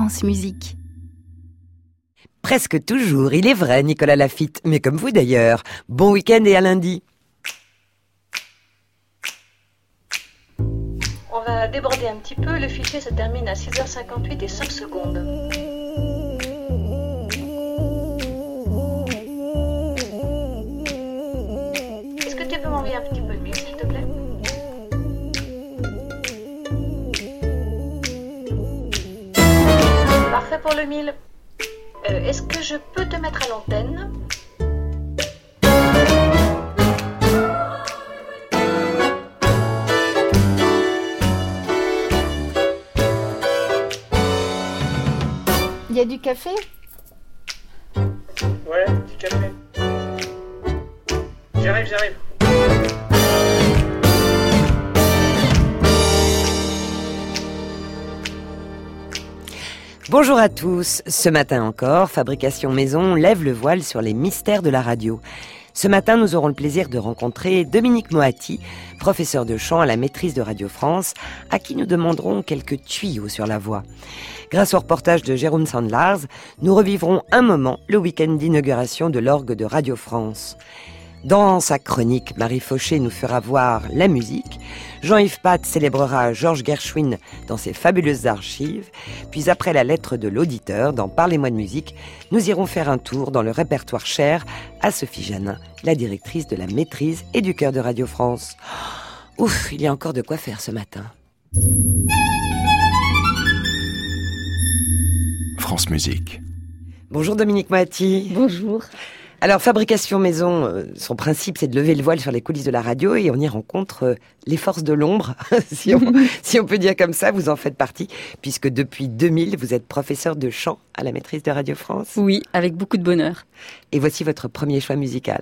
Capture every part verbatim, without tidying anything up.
France Musique. Presque toujours, il est vrai, Nicolas Laffitte, mais comme vous d'ailleurs. Bon week-end et à lundi. On va déborder un petit peu, le fichier se termine à six heures cinquante-huit et cinq secondes. Est-ce que tu peux m'envoyer un petit peu de mille, s'il te plaît? Parfait pour le mille. Euh, est-ce que je peux te mettre à l'antenne? Il y a du café ? Ouais, du café. J'arrive, j'arrive. Bonjour à tous. Ce matin encore, Fabrication Maison lève le voile sur les mystères de la radio. Ce matin, nous aurons le plaisir de rencontrer Dominique Moati, professeur de chant à la maîtrise de Radio France, à qui nous demanderons quelques tuyaux sur la voix. Grâce au reportage de Jérôme Sandlars, nous revivrons un moment le week-end d'inauguration de l'orgue de Radio France. Dans sa chronique, Marie Fauché nous fera voir la musique. Jean-Yves Pat célébrera Georges Gershwin dans ses fabuleuses archives. Puis après la lettre de l'auditeur, dans Parlez-moi de musique, nous irons faire un tour dans le répertoire cher à Sophie Janin, la directrice de la maîtrise et du chœur de Radio France. Ouf, il y a encore de quoi faire ce matin. France Musique. Bonjour Dominique Moati. Bonjour. Alors, Fabrication Maison, euh, son principe, c'est de lever le voile sur les coulisses de la radio et on y rencontre euh, les forces de l'ombre, si, on, si on peut dire comme ça, vous en faites partie, puisque depuis deux mille, vous êtes professeur de chant à la maîtrise de Radio France. Oui, avec beaucoup de bonheur. Et voici votre premier choix musical.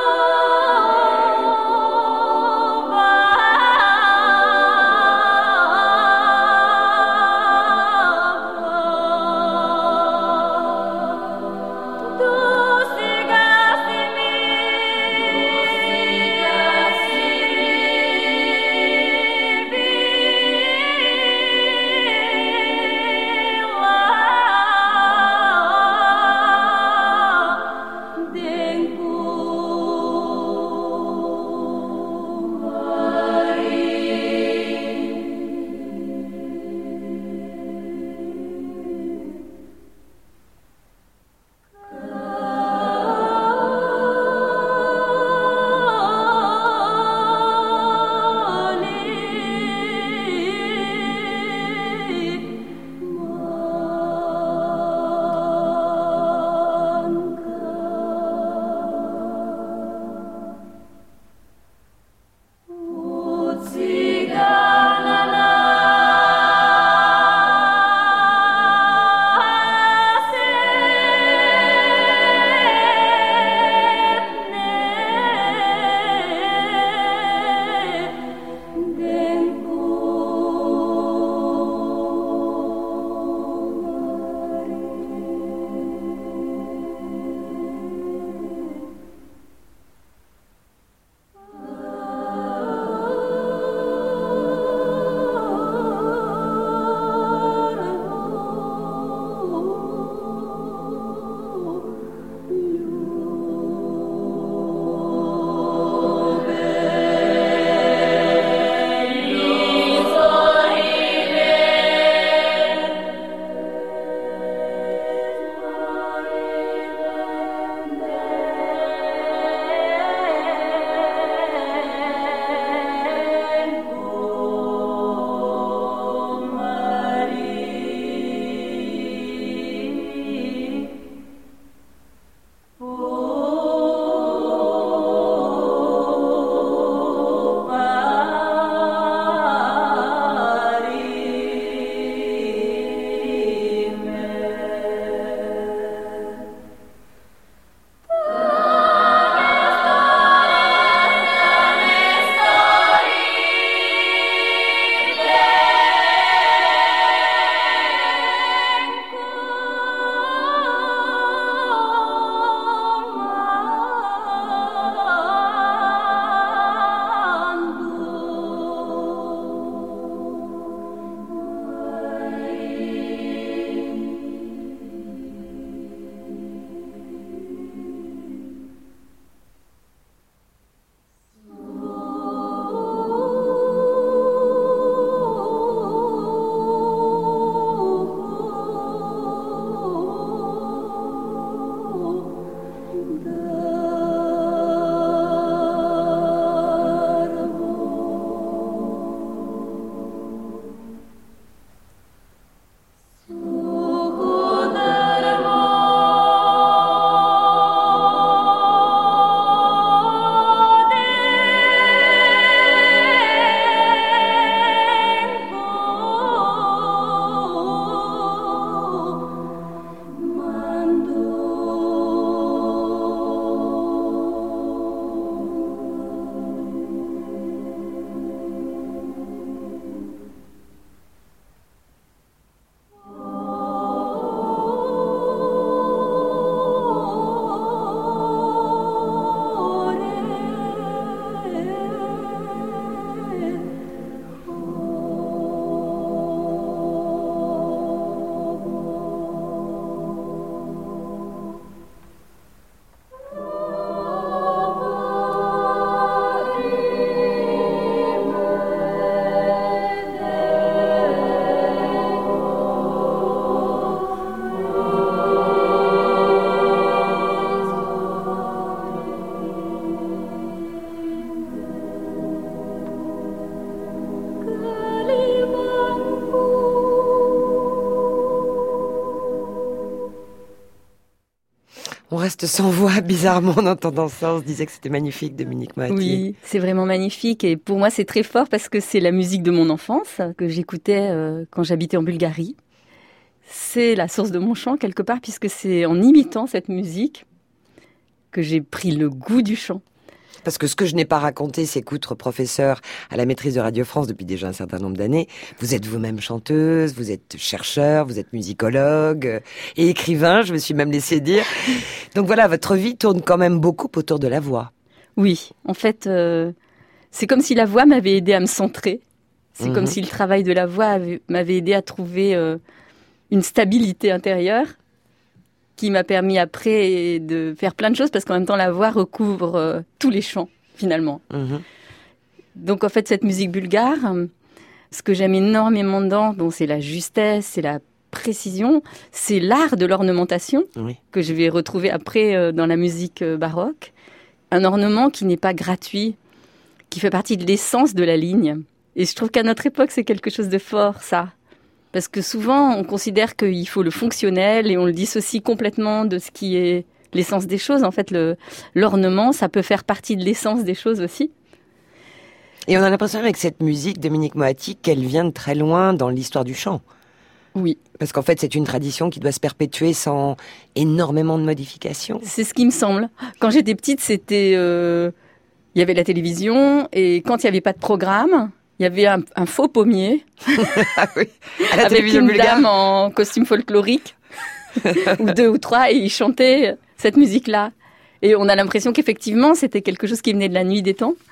Oh, On reste sans voix, bizarrement, en entendant ça. On se disait que c'était magnifique, Dominique Moati. Oui, c'est vraiment magnifique. Et pour moi, c'est très fort parce que c'est la musique de mon enfance que j'écoutais euh, quand j'habitais en Bulgarie. C'est la source de mon chant, quelque part, puisque c'est en imitant cette musique que j'ai pris le goût du chant. Parce que ce que je n'ai pas raconté, c'est qu'outre professeur à la maîtrise de Radio France depuis déjà un certain nombre d'années, vous êtes vous-même chanteuse, vous êtes chercheur, vous êtes musicologue euh, et écrivain, je me suis même laissé dire. Donc voilà, votre vie tourne quand même beaucoup autour de la voix. Oui, en fait, euh, c'est comme si la voix m'avait aidé à me centrer. C'est Mmh. comme si le travail de la voix avait, m'avait aidé à trouver euh, une stabilité intérieure qui m'a permis après de faire plein de choses, parce qu'en même temps, la voix recouvre euh, tous les chants, finalement. Mmh. Donc, en fait, cette musique bulgare, euh, ce que j'aime énormément dedans, bon, c'est la justesse, c'est la précision, c'est l'art de l'ornementation, Oui. que je vais retrouver après euh, dans la musique euh, baroque. Un ornement qui n'est pas gratuit, qui fait partie de l'essence de la ligne. Et je trouve qu'à notre époque, c'est quelque chose de fort, ça. Parce que souvent, on considère qu'il faut le fonctionnel et on le dissocie complètement de ce qui est l'essence des choses. En fait, le, l'ornement, ça peut faire partie de l'essence des choses aussi. Et on a l'impression avec cette musique, Dominique Moati, qu'elle vient de très loin dans l'histoire du chant. Oui. Parce qu'en fait, c'est une tradition qui doit se perpétuer sans énormément de modifications. C'est ce qui me semble. Quand j'étais petite, c'était... euh, il y avait la télévision et quand il n'y avait pas de programme, il y avait un, un faux pommier Ah oui, à la avec télévision une bulgare. dame en costume folklorique, ou deux ou trois, et ils chantaient cette musique-là. Et on a l'impression qu'effectivement, c'était quelque chose qui venait de la nuit des temps.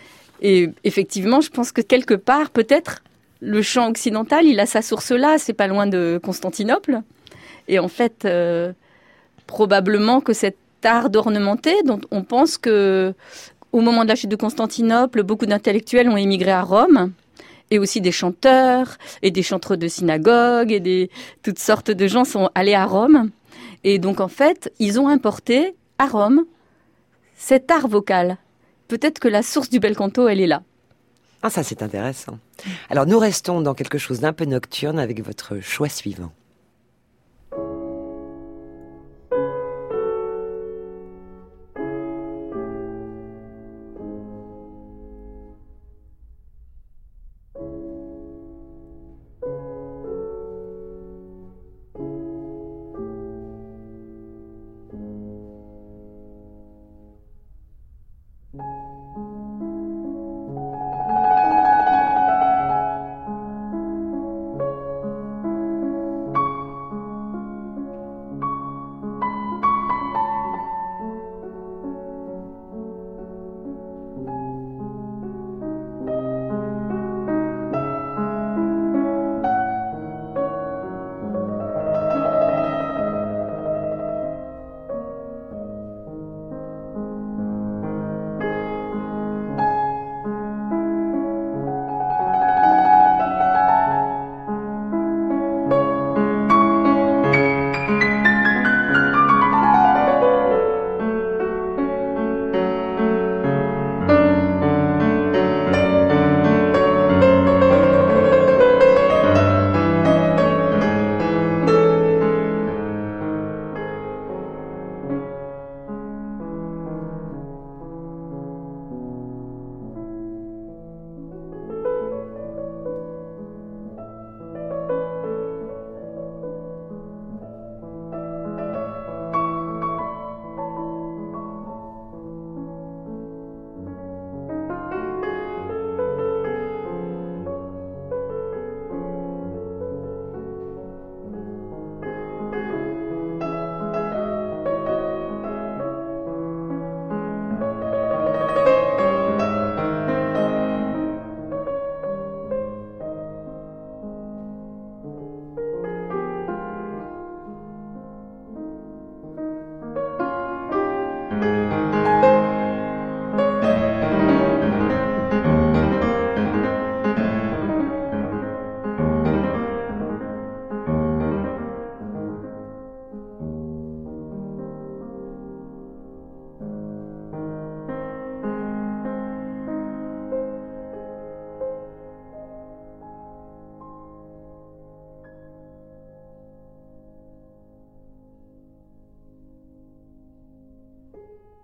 Et effectivement, je pense que quelque part, peut-être, le chant occidental, il a sa source là, c'est pas loin de Constantinople. Et en fait, euh, probablement que cet art d'ornementer, dont on pense que au moment de la chute de Constantinople, beaucoup d'intellectuels ont émigré à Rome, et aussi des chanteurs, et des chantres de synagogue, et des, toutes sortes de gens sont allés à Rome. Et donc, en fait, ils ont importé à Rome cet art vocal. Peut-être que la source du bel canto, elle est là. Ah, ça, c'est intéressant. Alors, nous restons dans quelque chose d'un peu nocturne avec votre choix suivant.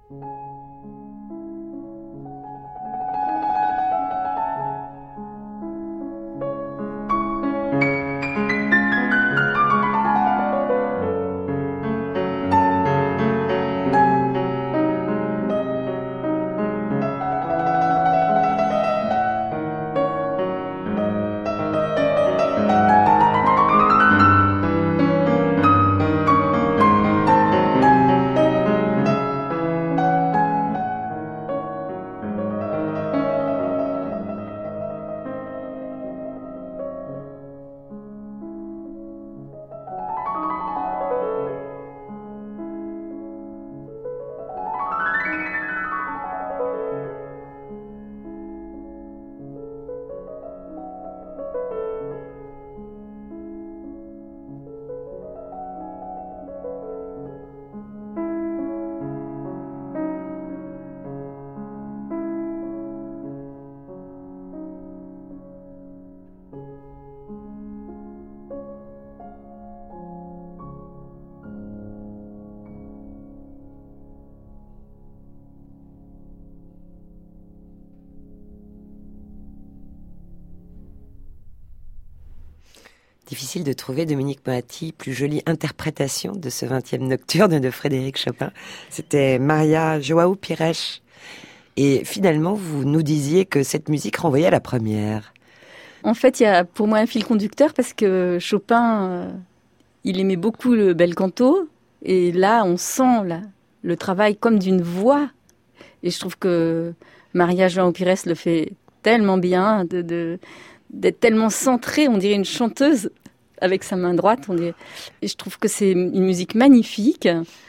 Difficile de trouver, Dominique Moatti, plus jolie interprétation de ce vingtième nocturne de Frédéric Chopin. C'était Maria João Pires. Et finalement, vous nous disiez que cette musique renvoyait à la première. En fait, il y a pour moi un fil conducteur parce que Chopin, euh, il aimait beaucoup le bel canto. Et là, on sent là, le travail comme d'une voix. Et je trouve que Maria João Pires le fait tellement bien, de, de, d'être tellement centrée, on dirait une chanteuse avec sa main droite. On dirait... Et je trouve que c'est une musique magnifique.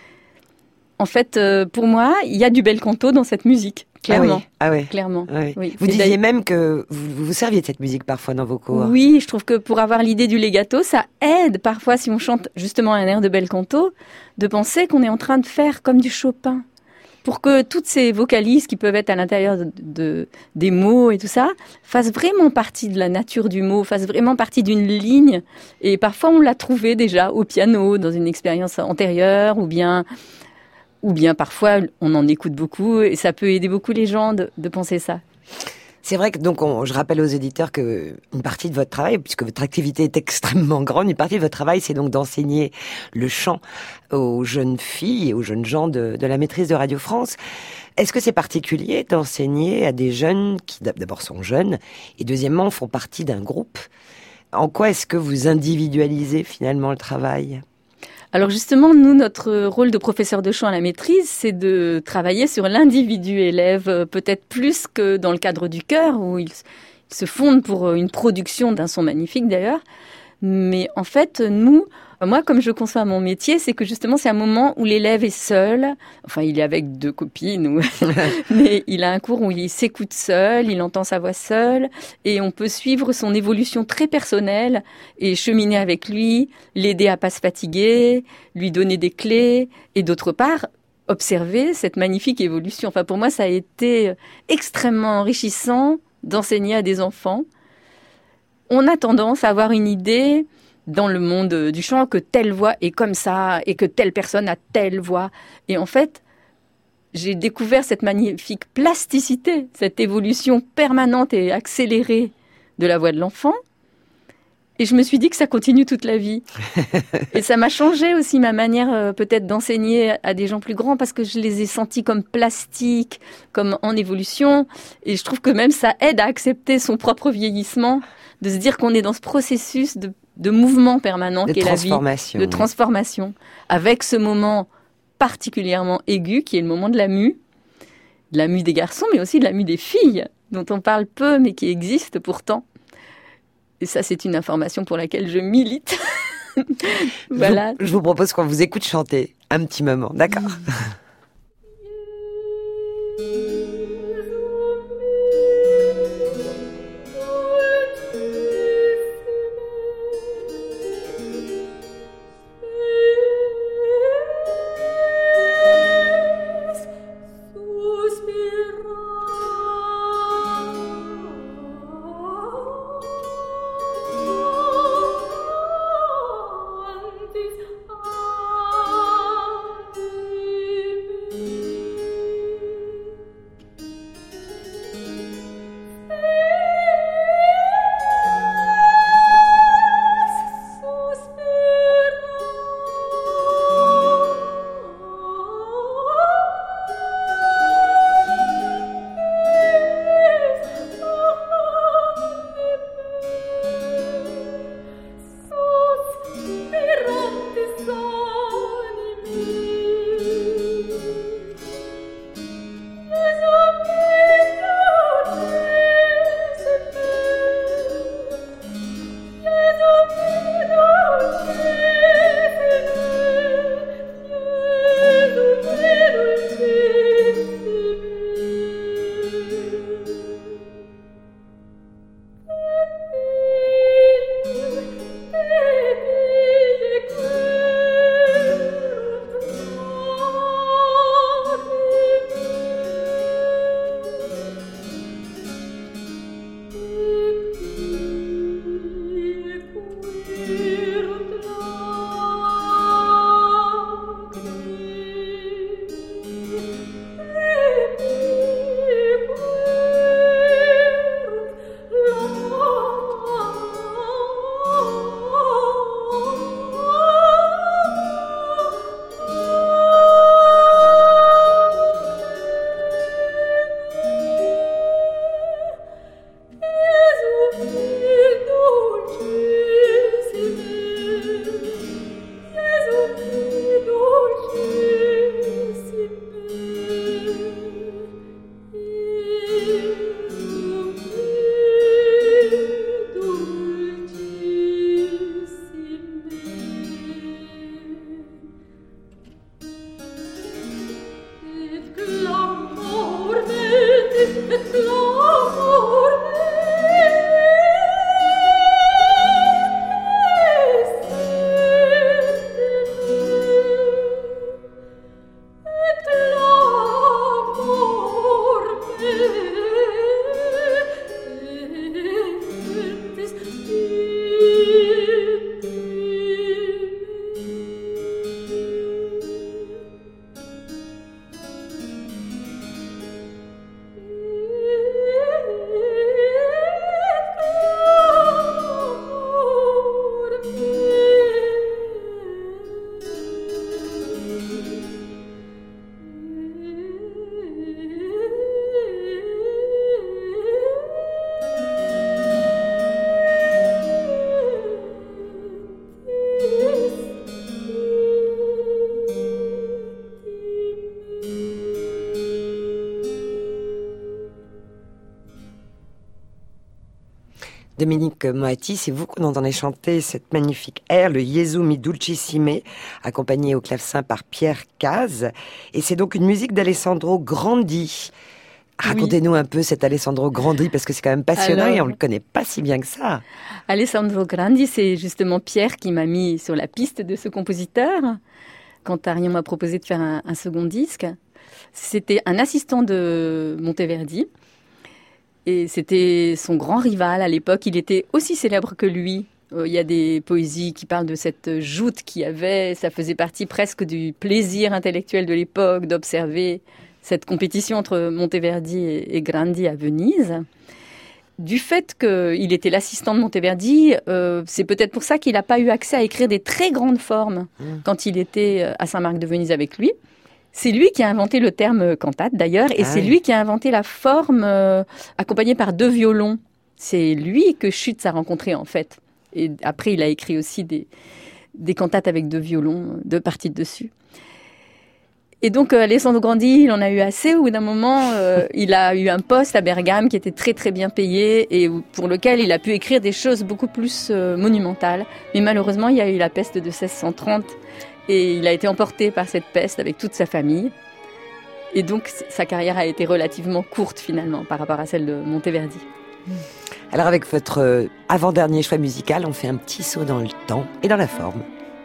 En fait, euh, pour moi, il y a du bel canto dans cette musique. Clairement. Ah oui, ah oui. Clairement. Ah oui. Oui. Vous Et disiez même que vous vous serviez de cette musique parfois dans vos cours. Oui, je trouve que pour avoir l'idée du legato, ça aide parfois, si on chante justement un air de bel canto, de penser qu'on est en train de faire comme du Chopin. Pour que toutes ces vocalises qui peuvent être à l'intérieur de, de, des mots et tout ça, fassent vraiment partie de la nature du mot, fassent vraiment partie d'une ligne. Et parfois, on l'a trouvé déjà au piano, dans une expérience antérieure, ou bien... Ou bien parfois, on en écoute beaucoup et ça peut aider beaucoup les gens de, de penser ça. C'est vrai que donc on, je rappelle aux éditeurs que une partie de votre travail, puisque votre activité est extrêmement grande, une partie de votre travail, c'est donc d'enseigner le chant aux jeunes filles et aux jeunes gens de, de la maîtrise de Radio France. Est-ce que c'est particulier d'enseigner à des jeunes qui d'abord sont jeunes et deuxièmement font partie d'un groupe ? En quoi est-ce que vous individualisez finalement le travail ? Alors justement, nous, notre rôle de professeur de chant à la maîtrise, c'est de travailler sur l'individu élève, peut-être plus que dans le cadre du chœur, où il, il se fonde pour une production d'un son magnifique d'ailleurs. Mais en fait, nous, moi, comme je conçois mon métier, c'est que justement, c'est un moment où l'élève est seul. Enfin, il est avec deux copines, ou... mais il a un cours où il s'écoute seul, il entend sa voix seul, et on peut suivre son évolution très personnelle et cheminer avec lui, l'aider à pas se fatiguer, lui donner des clés, et d'autre part, observer cette magnifique évolution. Enfin, pour moi, ça a été extrêmement enrichissant d'enseigner à des enfants. On a tendance à avoir une idée dans le monde du chant que telle voix est comme ça et que telle personne a telle voix. Et en fait, j'ai découvert cette magnifique plasticité, cette évolution permanente et accélérée de la voix de l'enfant. Et je me suis dit que ça continue toute la vie. Et ça m'a changé aussi ma manière euh, peut-être d'enseigner à des gens plus grands parce que je les ai sentis comme plastiques, comme en évolution. Et je trouve que même ça aide à accepter son propre vieillissement, de se dire qu'on est dans ce processus de, de mouvement permanent de qu'est la vie, de oui. transformation, avec ce moment particulièrement aigu qui est le moment de la mue, de la mue des garçons, mais aussi de la mue des filles, dont on parle peu mais qui existe pourtant. Et ça, c'est une information pour laquelle je milite. Voilà. Je vous, je vous propose qu'on vous écoute chanter un petit moment, d'accord ? Antis Dominique Moatti, c'est vous qu'on entendait chanter cette magnifique air, le Gesù mi dulcissime, accompagné au clavecin par Pierre Cazes. Et c'est donc une musique d'Alessandro Grandi. Racontez-nous oui. un peu cet Alessandro Grandi, parce que c'est quand même passionnant. Alors, et on ne le connaît pas si bien que ça. Alessandro Grandi, c'est justement Pierre qui m'a mis sur la piste de ce compositeur. Quand Arion m'a proposé de faire un, un second disque, c'était un assistant de Monteverdi. Et c'était son grand rival à l'époque. Il était aussi célèbre que lui. Euh, il y a des poésies qui parlent de cette joute qu'il y avait. Ça faisait partie presque du plaisir intellectuel de l'époque d'observer cette compétition entre Monteverdi et, et Grandi à Venise. Du fait qu'il était l'assistant de Monteverdi, euh, c'est peut-être pour ça qu'il n'a pas eu accès à écrire des très grandes formes mmh. quand il était à Saint-Marc de Venise avec lui. C'est lui qui a inventé le terme cantate d'ailleurs, et ah c'est oui. lui qui a inventé la forme euh, accompagnée par deux violons. C'est lui que Schütz a rencontré en fait. Et après, il a écrit aussi des, des cantates avec deux violons, deux parties dessus. Et donc, euh, Alessandro Grandi, il en a eu assez. Au bout d'un moment, euh, il a eu un poste à Bergame qui était très très bien payé et pour lequel il a pu écrire des choses beaucoup plus euh, monumentales. Mais malheureusement, il y a eu la peste de seize cent trente. Et il a été emporté par cette peste avec toute sa famille. Et donc, sa carrière a été relativement courte, finalement, par rapport à celle de Monteverdi. Alors, avec votre avant-dernier choix musical, on fait un petit saut dans le temps et dans la forme.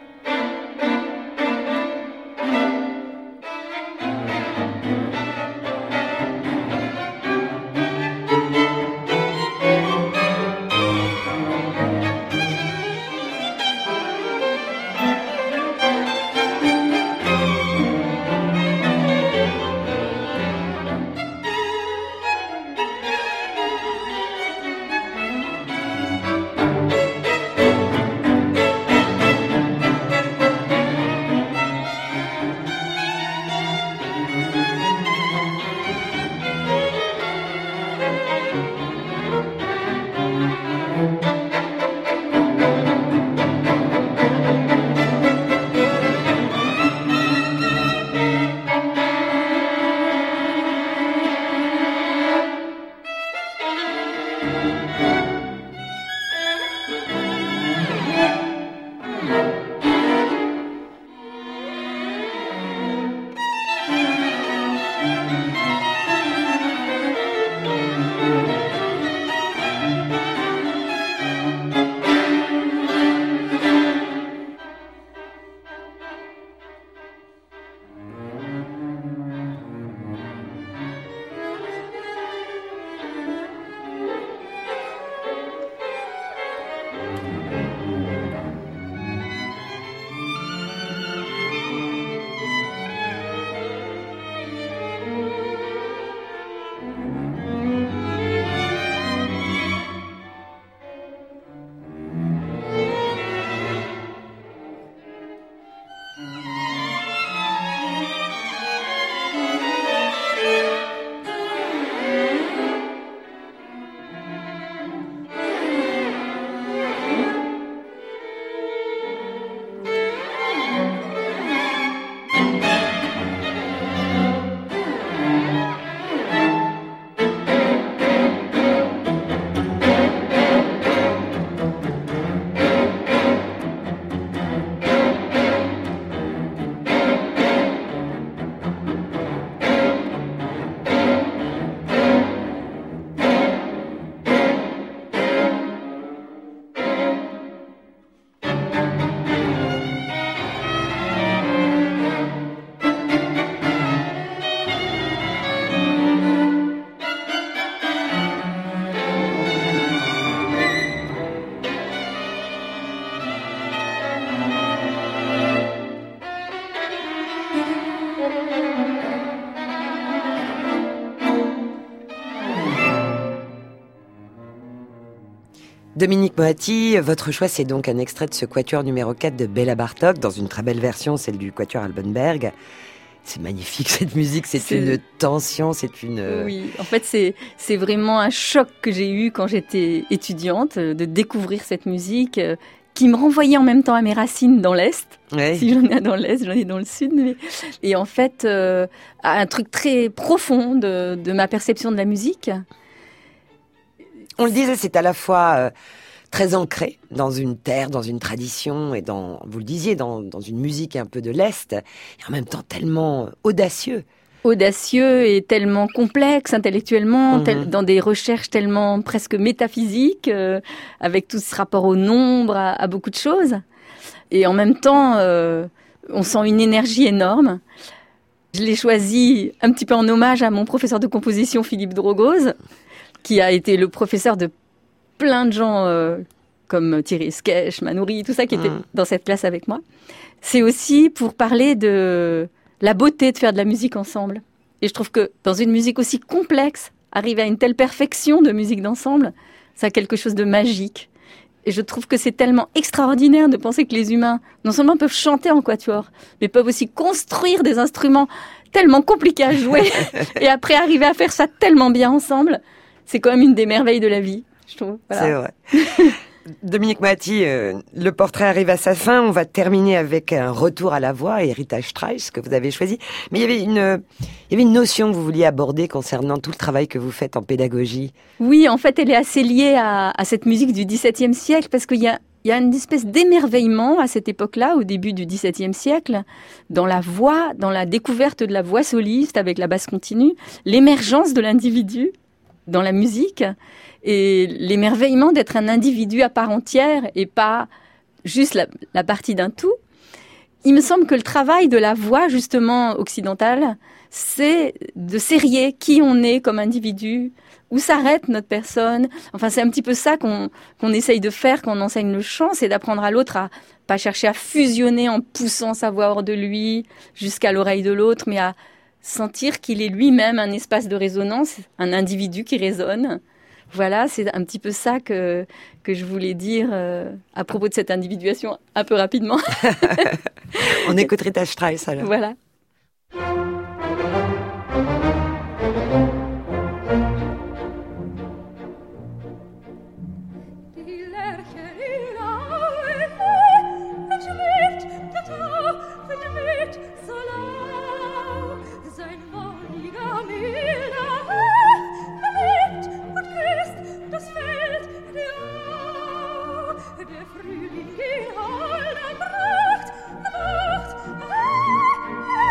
Dominique Moatti, votre choix, c'est donc un extrait de ce quatuor numéro quatre de Béla Bartók, dans une très belle version, celle du quatuor Albenberg. C'est magnifique, cette musique, c'est, c'est une tension, c'est une... Oui, en fait, c'est, c'est vraiment un choc que j'ai eu quand j'étais étudiante, de découvrir cette musique qui me renvoyait en même temps à mes racines dans l'Est. Ouais. Si j'en ai dans l'Est, j'en ai dans le Sud. Mais... Et en fait, euh, à un truc très profond de, de ma perception de la musique. On le disait, c'est à la fois euh, très ancré dans une terre, dans une tradition, et dans, vous le disiez, dans, dans une musique un peu de l'Est, et en même temps tellement audacieux. Audacieux et tellement complexe intellectuellement, mmh. tel, dans des recherches tellement presque métaphysiques, euh, avec tout ce rapport au nombre, à, à beaucoup de choses. Et en même temps, euh, on sent une énergie énorme. Je l'ai choisi un petit peu en hommage à mon professeur de composition, Philippe Drogoz, qui a été le professeur de plein de gens euh, comme Thierry Esquèche, Manoury, tout ça qui était mmh. dans cette classe avec moi. C'est aussi pour parler de la beauté de faire de la musique ensemble. Et je trouve que dans une musique aussi complexe, arriver à une telle perfection de musique d'ensemble, ça a quelque chose de magique. Et je trouve que c'est tellement extraordinaire de penser que les humains, non seulement peuvent chanter en quatuor, mais peuvent aussi construire des instruments tellement compliqués à jouer et après arriver à faire ça tellement bien ensemble. C'est quand même une des merveilles de la vie, je trouve. Voilà. C'est vrai. Dominique Moati, euh, le portrait arrive à sa fin. On va terminer avec un retour à la voix, héritage Strauss, que vous avez choisi. Mais il y avait une, il y avait une notion que vous vouliez aborder concernant tout le travail que vous faites en pédagogie. Oui, en fait, elle est assez liée à, à cette musique du dix-septième siècle, parce qu'il y a, il y a une espèce d'émerveillement à cette époque-là, au début du dix-septième siècle, dans la voix, dans la découverte de la voix soliste avec la basse continue, l'émergence de l'individu dans la musique, et l'émerveillement d'être un individu à part entière et pas juste la, la partie d'un tout. Il me semble que le travail de la voix, justement, occidentale, c'est de serrer qui on est comme individu, où s'arrête notre personne. Enfin, c'est un petit peu ça qu'on, qu'on essaye de faire quand on enseigne le chant, c'est d'apprendre à l'autre à pas chercher à fusionner en poussant sa voix hors de lui jusqu'à l'oreille de l'autre, mais à sentir qu'il est lui-même un espace de résonance, un individu qui résonne. Voilà, c'est un petit peu ça que, que je voulais dire euh, à propos de cette individuation un peu rapidement. On écoute Rita Strauss alors. Voilà. Der Frühling in holder Pracht, Pracht, ah,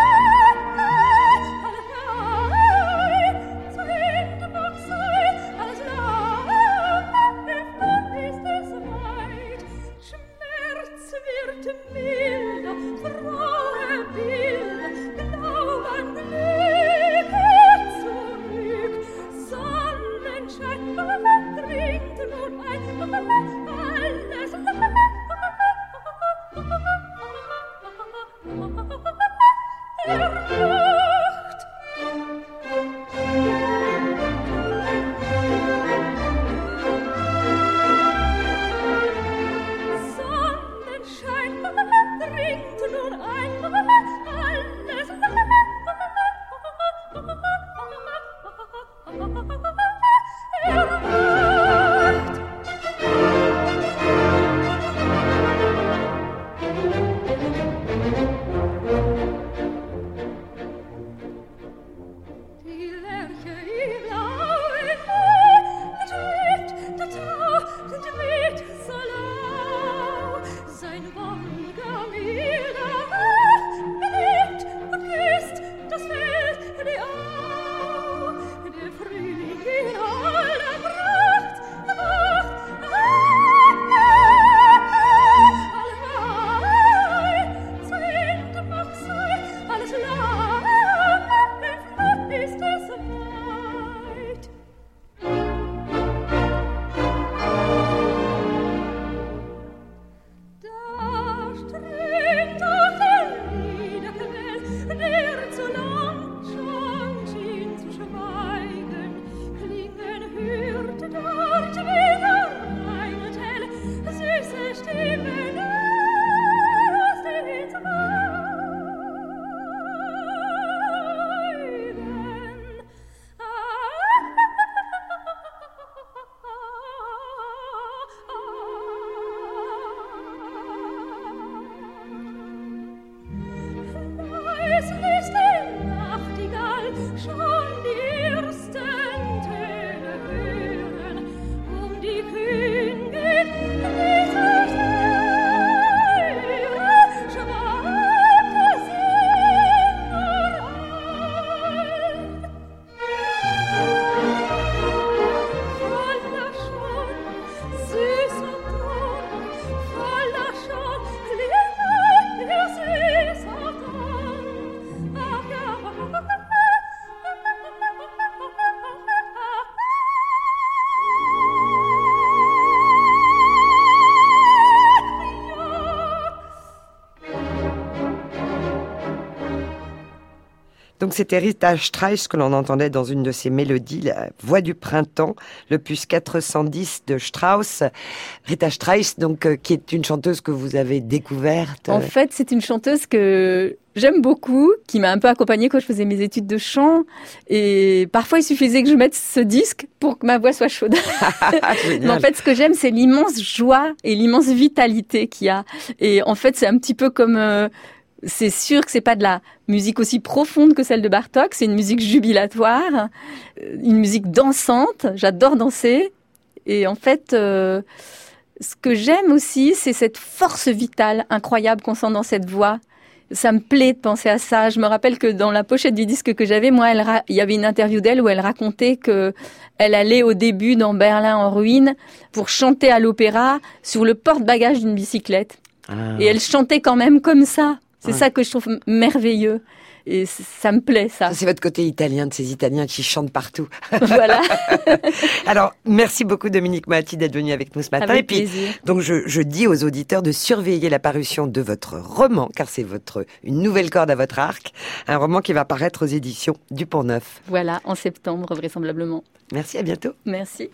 Donc c'était Rita Streich que l'on entendait dans une de ses mélodies, la Voix du printemps, l'opus quatre cent dix de Strauss. Rita Streich, donc, euh, qui est une chanteuse que vous avez découverte. En fait, c'est une chanteuse que j'aime beaucoup, qui m'a un peu accompagnée quand je faisais mes études de chant. Et parfois, il suffisait que je mette ce disque pour que ma voix soit chaude. Mais en fait, ce que j'aime, c'est l'immense joie et l'immense vitalité qu'il y a. Et en fait, c'est un petit peu comme... Euh, c'est sûr que c'est pas de la musique aussi profonde que celle de Bartók, c'est une musique jubilatoire, une musique dansante, j'adore danser. Et en fait, euh, ce que j'aime aussi, c'est cette force vitale incroyable qu'on sent dans cette voix. Ça me plaît de penser à ça. Je me rappelle que dans la pochette du disque que j'avais, moi, elle ra- il y avait une interview d'elle où elle racontait que elle allait au début dans Berlin en ruine pour chanter à l'opéra sur le porte-bagages d'une bicyclette. Ah. Et elle chantait quand même comme ça. C'est ouais. ça que je trouve merveilleux. Et ça me plaît, ça. ça. C'est votre côté italien, de ces Italiens qui chantent partout. Voilà. Alors, merci beaucoup Dominique Moatti d'être venu avec nous ce matin. Avec Et puis, plaisir. Donc, je, je dis aux auditeurs de surveiller la parution de votre roman, car c'est votre une nouvelle corde à votre arc, un roman qui va paraître aux éditions du Pont-Neuf. Voilà, en septembre, vraisemblablement. Merci, à bientôt. Merci.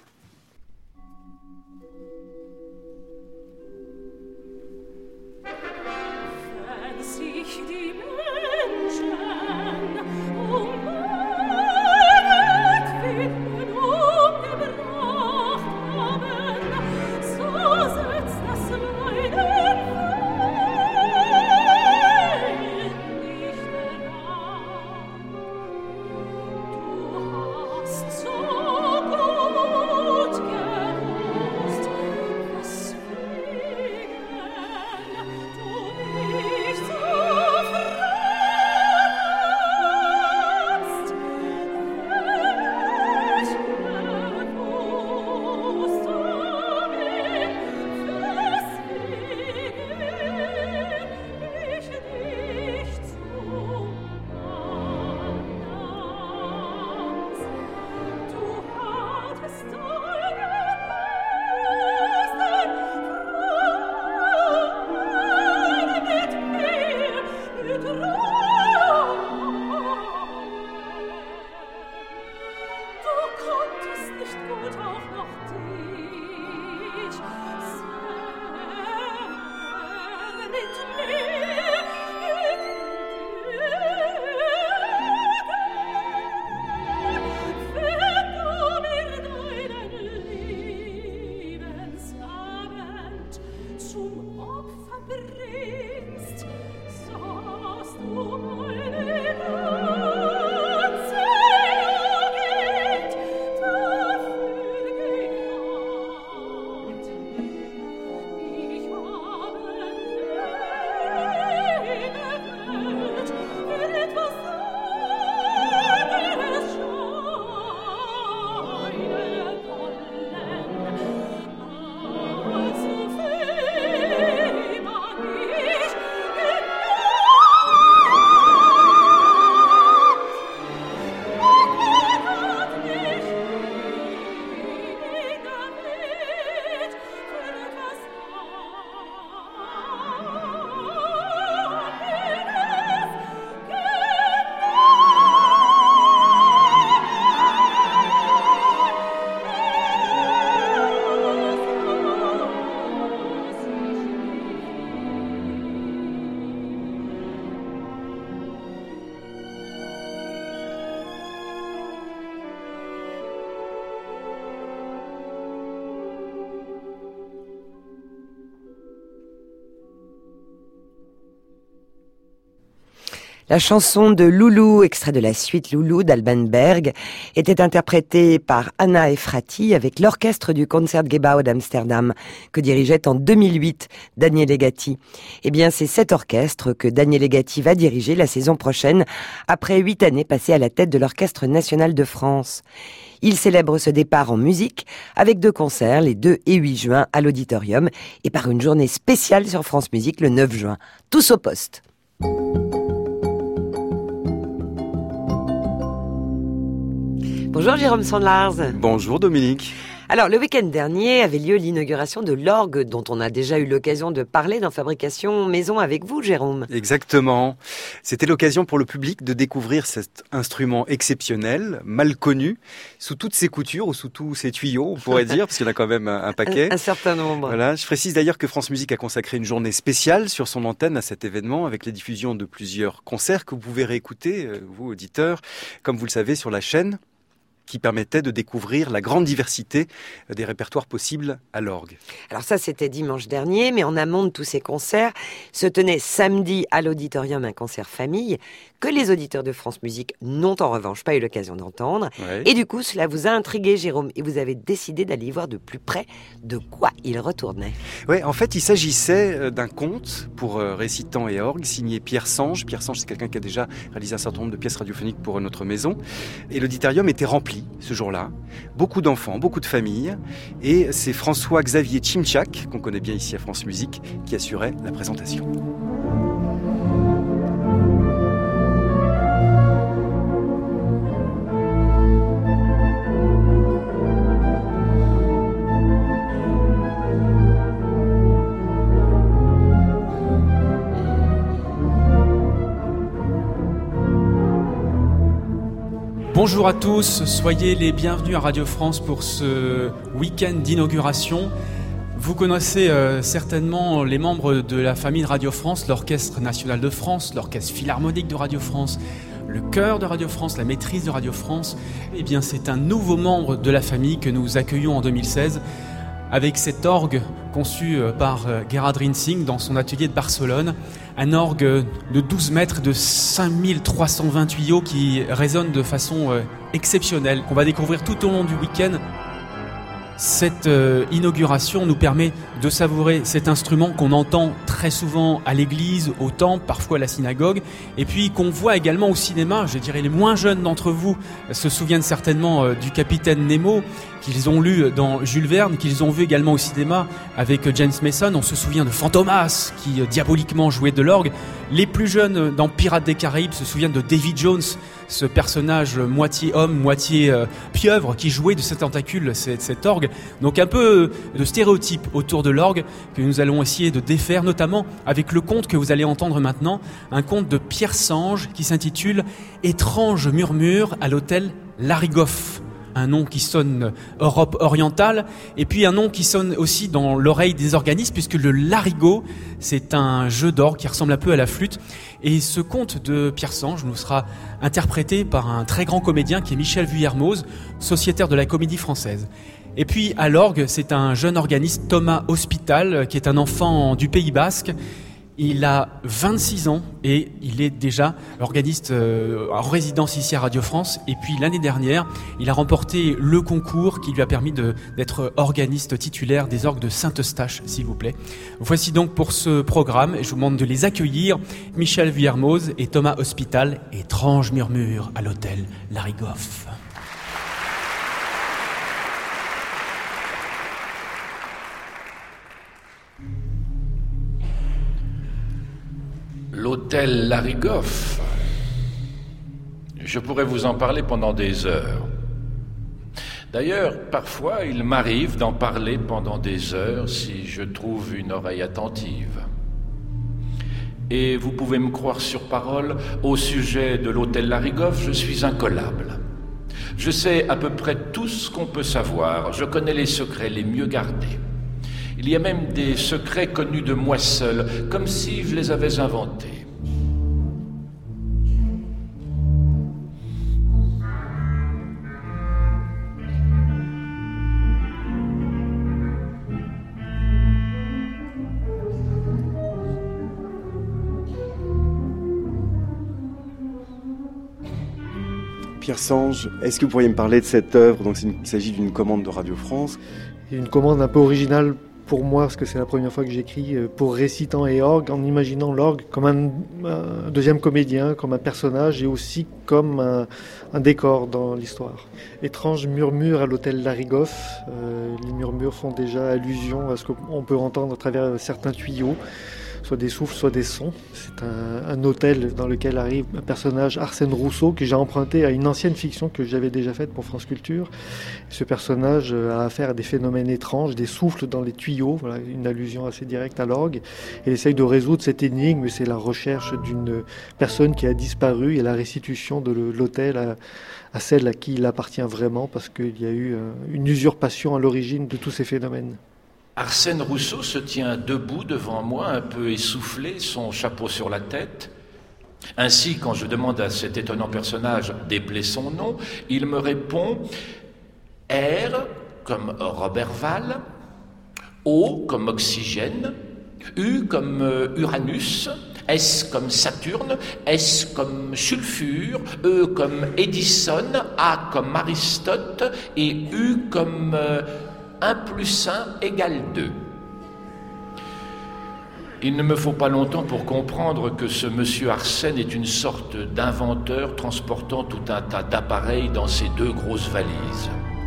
La chanson de Loulou, extrait de la suite Loulou d'Alban Berg, était interprétée par Anna Efrati avec l'orchestre du Concertgebouw d'Amsterdam, que dirigeait en deux mille huit Daniele Gatti. Eh bien, c'est cet orchestre que Daniele Gatti va diriger la saison prochaine, après huit années passées à la tête de l'Orchestre national de France. Il célèbre ce départ en musique avec deux concerts, les deux et huit juin à l'Auditorium, et par une journée spéciale sur France Musique le neuf juin. Tous au poste. Bonjour Jérôme Sandlars. Bonjour Dominique. Alors, le week-end dernier avait lieu l'inauguration de l'orgue dont on a déjà eu l'occasion de parler dans Fabrication Maison avec vous, Jérôme. Exactement. C'était l'occasion pour le public de découvrir cet instrument exceptionnel, mal connu, sous toutes ses coutures ou sous tous ses tuyaux, on pourrait dire, parce qu'il y en a quand même un, un paquet. Un, un certain nombre. Voilà. Je précise d'ailleurs que France Musique a consacré une journée spéciale sur son antenne à cet événement, avec les diffusions de plusieurs concerts que vous pouvez réécouter, vous auditeurs, comme vous le savez, sur la chaîne, qui permettait de découvrir la grande diversité des répertoires possibles à l'orgue. Alors ça, c'était dimanche dernier, mais en amont de tous ces concerts, se tenait samedi à l'auditorium un concert famille que les auditeurs de France Musique n'ont en revanche pas eu l'occasion d'entendre. Ouais. Et du coup, cela vous a intrigué, Jérôme, et vous avez décidé d'aller voir de plus près de quoi il retournait. Oui, en fait, il s'agissait d'un conte pour récitant et orgue, signé Pierre Sange. Pierre Sange, c'est quelqu'un qui a déjà réalisé un certain nombre de pièces radiophoniques pour notre maison. Et l'auditorium était rempli ce jour-là. Beaucoup d'enfants, beaucoup de familles. Et c'est François-Xavier Tchimtchak, qu'on connaît bien ici à France Musique, qui assurait la présentation. Bonjour à tous, soyez les bienvenus à Radio France pour ce week-end d'inauguration. Vous connaissez euh, certainement les membres de la famille de Radio France, l'Orchestre National de France, l'Orchestre Philharmonique de Radio France, le chœur de Radio France, la maîtrise de Radio France. Eh bien, c'est un nouveau membre de la famille que nous accueillons en deux mille seize avec cet orgue conçu par Gerhard Rinsing dans son atelier de Barcelone. Un orgue de douze mètres, de cinq mille trois cent vingt tuyaux qui résonne de façon exceptionnelle, qu'on va découvrir tout au long du week-end. Cette euh, inauguration nous permet de savourer cet instrument qu'on entend très souvent à l'église, au temple, parfois à la synagogue, et puis qu'on voit également au cinéma. Je dirais les moins jeunes d'entre vous se souviennent certainement euh, du Capitaine Nemo, qu'ils ont lu dans Jules Verne, qu'ils ont vu également au cinéma avec James Mason. On se souvient de Fantomas, qui euh, diaboliquement jouait de l'orgue. Les plus jeunes dans Pirates des Caraïbes se souviennent de Davy Jones, ce personnage moitié homme, moitié euh, pieuvre, qui jouait de cet tentacule, cet, cet orgue. Donc un peu de stéréotypes autour de l'orgue que nous allons essayer de défaire, notamment avec le conte que vous allez entendre maintenant, un conte de Pierre Sange qui s'intitule « Étrange murmure à l'hôtel Larigoff ». Un nom qui sonne Europe orientale, et puis un nom qui sonne aussi dans l'oreille des organistes, puisque le larigot, c'est un jeu d'orgue qui ressemble un peu à la flûte. Et ce conte de Pierre Sange nous sera interprété par un très grand comédien qui est Michel Vuillermoz, sociétaire de la Comédie Française. Et puis à l'orgue, c'est un jeune organiste, Thomas Hospital, qui est un enfant du Pays Basque. Il a vingt-six ans et il est déjà organiste euh, en résidence ici à Radio France. Et puis l'année dernière, il a remporté le concours qui lui a permis de, d'être organiste titulaire des orgues de Saint-Eustache, s'il vous plaît. Voici donc pour ce programme, et je vous demande de les accueillir, Michel Vuillermoz et Thomas Hospital, Étrange murmure à l'hôtel Larigoff. L'hôtel Larigoff, je pourrais vous en parler pendant des heures. D'ailleurs, parfois, il m'arrive d'en parler pendant des heures si je trouve une oreille attentive. Et vous pouvez me croire sur parole, au sujet de l'hôtel Larigoff, je suis incollable. Je sais à peu près tout ce qu'on peut savoir, je connais les secrets les mieux gardés. Il y a même des secrets connus de moi seul, comme si je les avais inventés. Pierre Sange, est-ce que vous pourriez me parler de cette œuvre? Donc, il s'agit d'une commande de Radio France. Une commande un peu originale pour moi, parce que c'est la première fois que j'écris pour récitant et orgue, en imaginant l'orgue comme un, un deuxième comédien, comme un personnage et aussi comme un, un décor dans l'histoire. Étrange murmure à l'hôtel Larigoff. Euh, les murmures font déjà allusion à ce qu'on peut entendre à travers certains tuyaux. soit des souffles, soit des sons. C'est un, un hôtel dans lequel arrive un personnage, Arsène Rousseau, que j'ai emprunté à une ancienne fiction que j'avais déjà faite pour France Culture. Ce personnage a affaire à des phénomènes étranges, des souffles dans les tuyaux, voilà, une allusion assez directe à l'orgue. Il essaye de résoudre cette énigme, c'est la recherche d'une personne qui a disparu et la restitution de l'hôtel à, à celle à qui il appartient vraiment, parce qu'il y a eu une usurpation à l'origine de tous ces phénomènes. Arsène Rousseau se tient debout devant moi, un peu essoufflé, son chapeau sur la tête. Ainsi, quand je demande à cet étonnant personnage d'épeler son nom, il me répond R comme Roberval, O comme Oxygène, U comme Uranus, S comme Saturne, S comme Sulfure, E comme Edison, A comme Aristote et U comme euh, un plus un égale deux. Il ne me faut pas longtemps pour comprendre que ce monsieur Arsène est une sorte d'inventeur transportant tout un tas d'appareils dans ses deux grosses valises.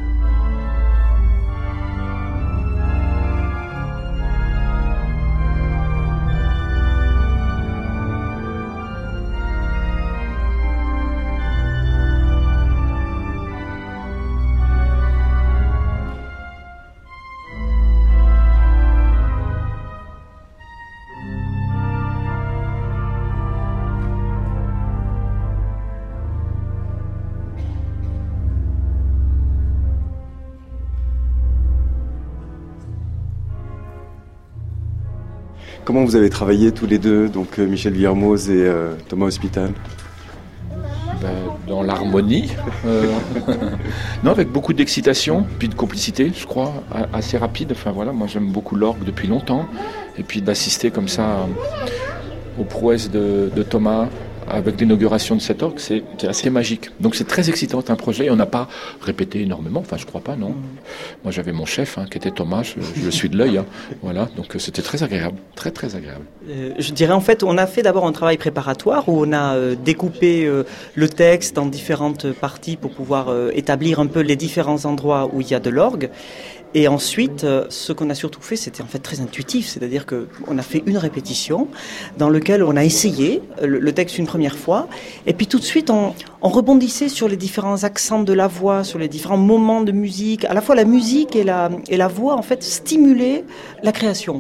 Comment vous avez travaillé tous les deux, donc euh, Michel Vuillermoz et euh, Thomas Hospital? Ben, dans l'harmonie, euh, non, avec beaucoup d'excitation, puis de complicité, je crois, assez rapide. Enfin voilà, moi j'aime beaucoup l'orgue depuis longtemps, et puis d'assister comme ça aux prouesses de, de Thomas avec l'inauguration de cet orgue, c'est, c'est assez magique. Donc c'est très excitant, c'est un projet, et on n'a pas répété énormément, enfin je crois pas, non. Moi j'avais mon chef, hein, qui était Thomas, je, je le suis de l'œil, hein, voilà, donc c'était très agréable, très très agréable. Euh, je dirais en fait, on a fait d'abord un travail préparatoire où on a euh, découpé euh, le texte en différentes parties pour pouvoir euh, établir un peu les différents endroits où il y a de l'orgue. Et ensuite, euh, ce qu'on a surtout fait, c'était en fait très intuitif, c'est-à-dire qu'on a fait une répétition dans laquelle on a essayé le, le texte une première fois, et puis tout de suite on, on rebondissait sur les différents accents de la voix, sur les différents moments de musique. À la fois la musique et la, et la voix en fait stimulaient la création.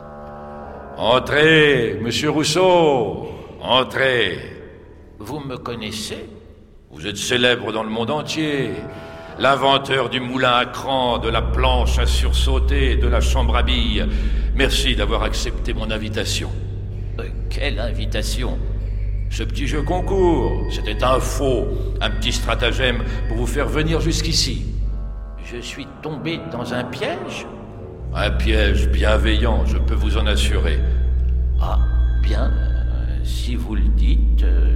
Entrez, monsieur Rousseau, entrez. Vous me connaissez? Vous êtes célèbre dans le monde entier. L'inventeur du moulin à cran, de la planche à sursauter, de la chambre à billes. Merci d'avoir accepté mon invitation. Euh, quelle invitation? Ce petit jeu concours, c'était un faux, un petit stratagème pour vous faire venir jusqu'ici. Je suis tombé dans un piège? Un piège bienveillant, je peux vous en assurer. Ah, bien, euh, si vous le dites... Euh...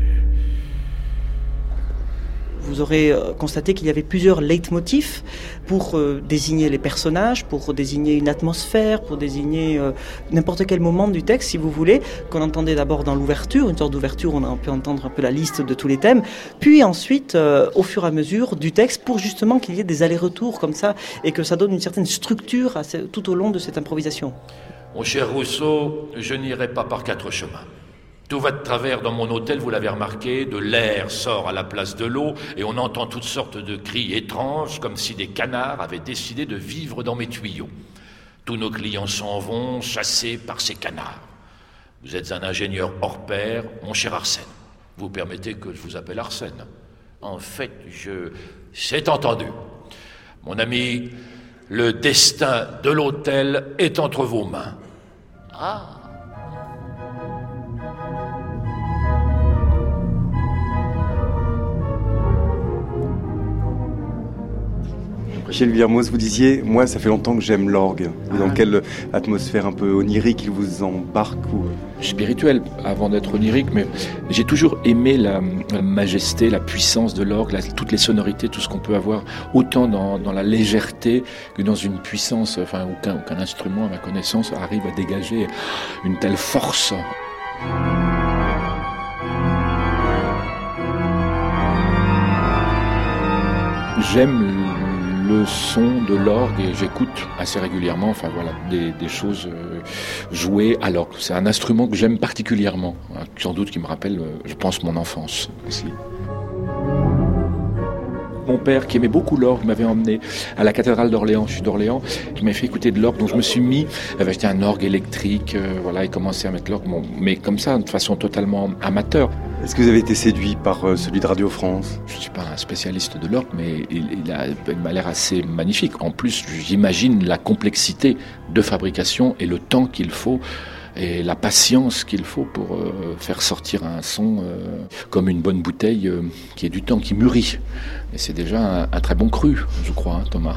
Vous aurez constaté qu'il y avait plusieurs leitmotifs pour euh, désigner les personnages, pour désigner une atmosphère, pour désigner euh, n'importe quel moment du texte, si vous voulez, qu'on entendait d'abord dans l'ouverture, une sorte d'ouverture où on peut entendre un peu la liste de tous les thèmes, puis ensuite, euh, au fur et à mesure du texte, pour justement qu'il y ait des allers-retours comme ça, et que ça donne une certaine structure à ce, tout au long de cette improvisation. Mon cher Rousseau, je n'irai pas par quatre chemins. Tout va de travers dans mon hôtel, vous l'avez remarqué, de l'air sort à la place de l'eau et on entend toutes sortes de cris étranges comme si des canards avaient décidé de vivre dans mes tuyaux. Tous nos clients s'en vont, chassés par ces canards. Vous êtes un ingénieur hors pair, mon cher Arsène. Vous permettez que je vous appelle Arsène? En fait, je... C'est entendu. Mon ami, le destin de l'hôtel est entre vos mains. Ah! Michel Vuillermoz, vous disiez, moi ça fait longtemps que j'aime l'orgue. Dans quelle atmosphère un peu onirique il vous embarque ou... Spirituel, avant d'être onirique, mais j'ai toujours aimé la, la majesté, la puissance de l'orgue, la, toutes les sonorités, tout ce qu'on peut avoir, autant dans, dans la légèreté que dans une puissance. Enfin, aucun, aucun instrument, à ma connaissance, arrive à dégager une telle force. J'aime le son de l'orgue et j'écoute assez régulièrement, enfin voilà, des, des choses euh, jouées à l'orgue. C'est un instrument que j'aime particulièrement, hein, sans doute qui me rappelle, euh, je pense, mon enfance aussi. Mon père, qui aimait beaucoup l'orgue, m'avait emmené à la cathédrale d'Orléans, je suis d'Orléans, qui m'avait fait écouter de l'orgue, donc je me suis mis, j'avais acheté un orgue électrique, euh, voilà, et commencé à mettre l'orgue, bon, mais comme ça, de façon totalement amateur. Est-ce que vous avez été séduit par euh, celui de Radio France ? Je ne suis pas un spécialiste de l'orgue, mais il, il, a, il m'a l'air assez magnifique. En plus, j'imagine la complexité de fabrication et le temps qu'il faut et la patience qu'il faut pour euh, faire sortir un son euh, comme une bonne bouteille euh, qui est du temps, qui mûrit. Et c'est déjà un, un très bon cru, je crois, hein, Thomas.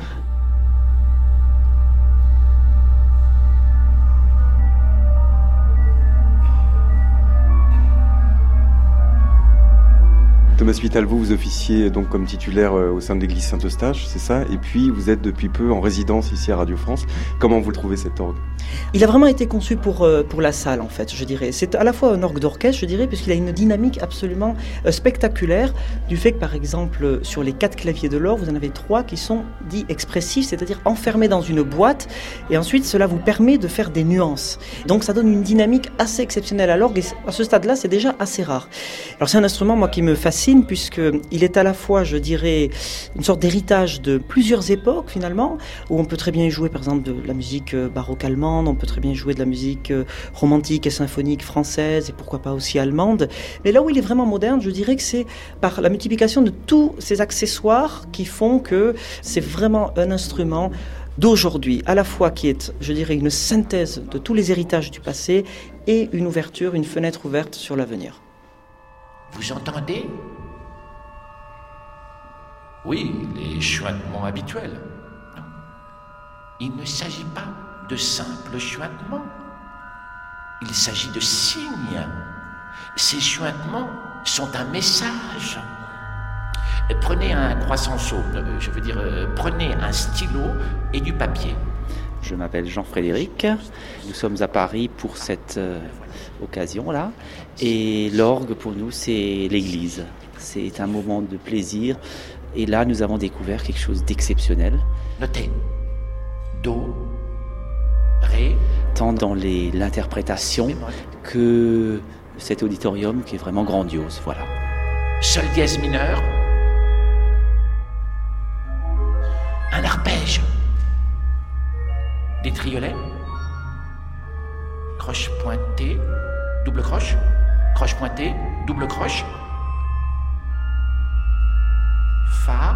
Thomas Spital, vous, vous officiez donc comme titulaire au sein de l'église Saint-Eustache, c'est ça ? Et puis vous êtes depuis peu en résidence ici à Radio France. Comment vous le trouvez cet orgue ? Il a vraiment été conçu pour, euh, pour la salle, en fait, je dirais. C'est à la fois un orgue d'orchestre, je dirais, puisqu'il a une dynamique absolument euh, spectaculaire, du fait que, par exemple, sur les quatre claviers de l'orgue, vous en avez trois qui sont dits expressifs, c'est-à-dire enfermés dans une boîte, et ensuite, cela vous permet de faire des nuances. Donc, ça donne une dynamique assez exceptionnelle à l'orgue, et à ce stade-là, c'est déjà assez rare. Alors, c'est un instrument, moi, qui me fascine, puisqu'il est à la fois, je dirais, une sorte d'héritage de plusieurs époques, finalement, où on peut très bien jouer, par exemple, de la musique baroque allemande, on peut très bien jouer de la musique romantique et symphonique française, et pourquoi pas aussi allemande. Mais là où il est vraiment moderne, je dirais que c'est par la multiplication de tous ces accessoires qui font que c'est vraiment un instrument d'aujourd'hui, à la fois qui est, je dirais, une synthèse de tous les héritages du passé et une ouverture, une fenêtre ouverte sur l'avenir. Vous entendez ? Oui, les chuintements habituels. Non. Il ne s'agit pas de simples chuintements. Il s'agit de signes. Ces chuintements sont un message. Prenez un croissant-saut, je veux dire, prenez un stylo et du papier. Je m'appelle Jean-Frédéric. Nous sommes à Paris pour cette euh, occasion-là. Et l'orgue, pour nous, c'est l'église. C'est un moment de plaisir. Et là, nous avons découvert quelque chose d'exceptionnel. Notez. Do, ré. Tant dans les, l'interprétation que cet auditorium qui est vraiment grandiose. Voilà. Sol dièse mineur. Un arpège. Des triolets. Croche pointée. Double croche. Croche pointée. Double croche. Fa.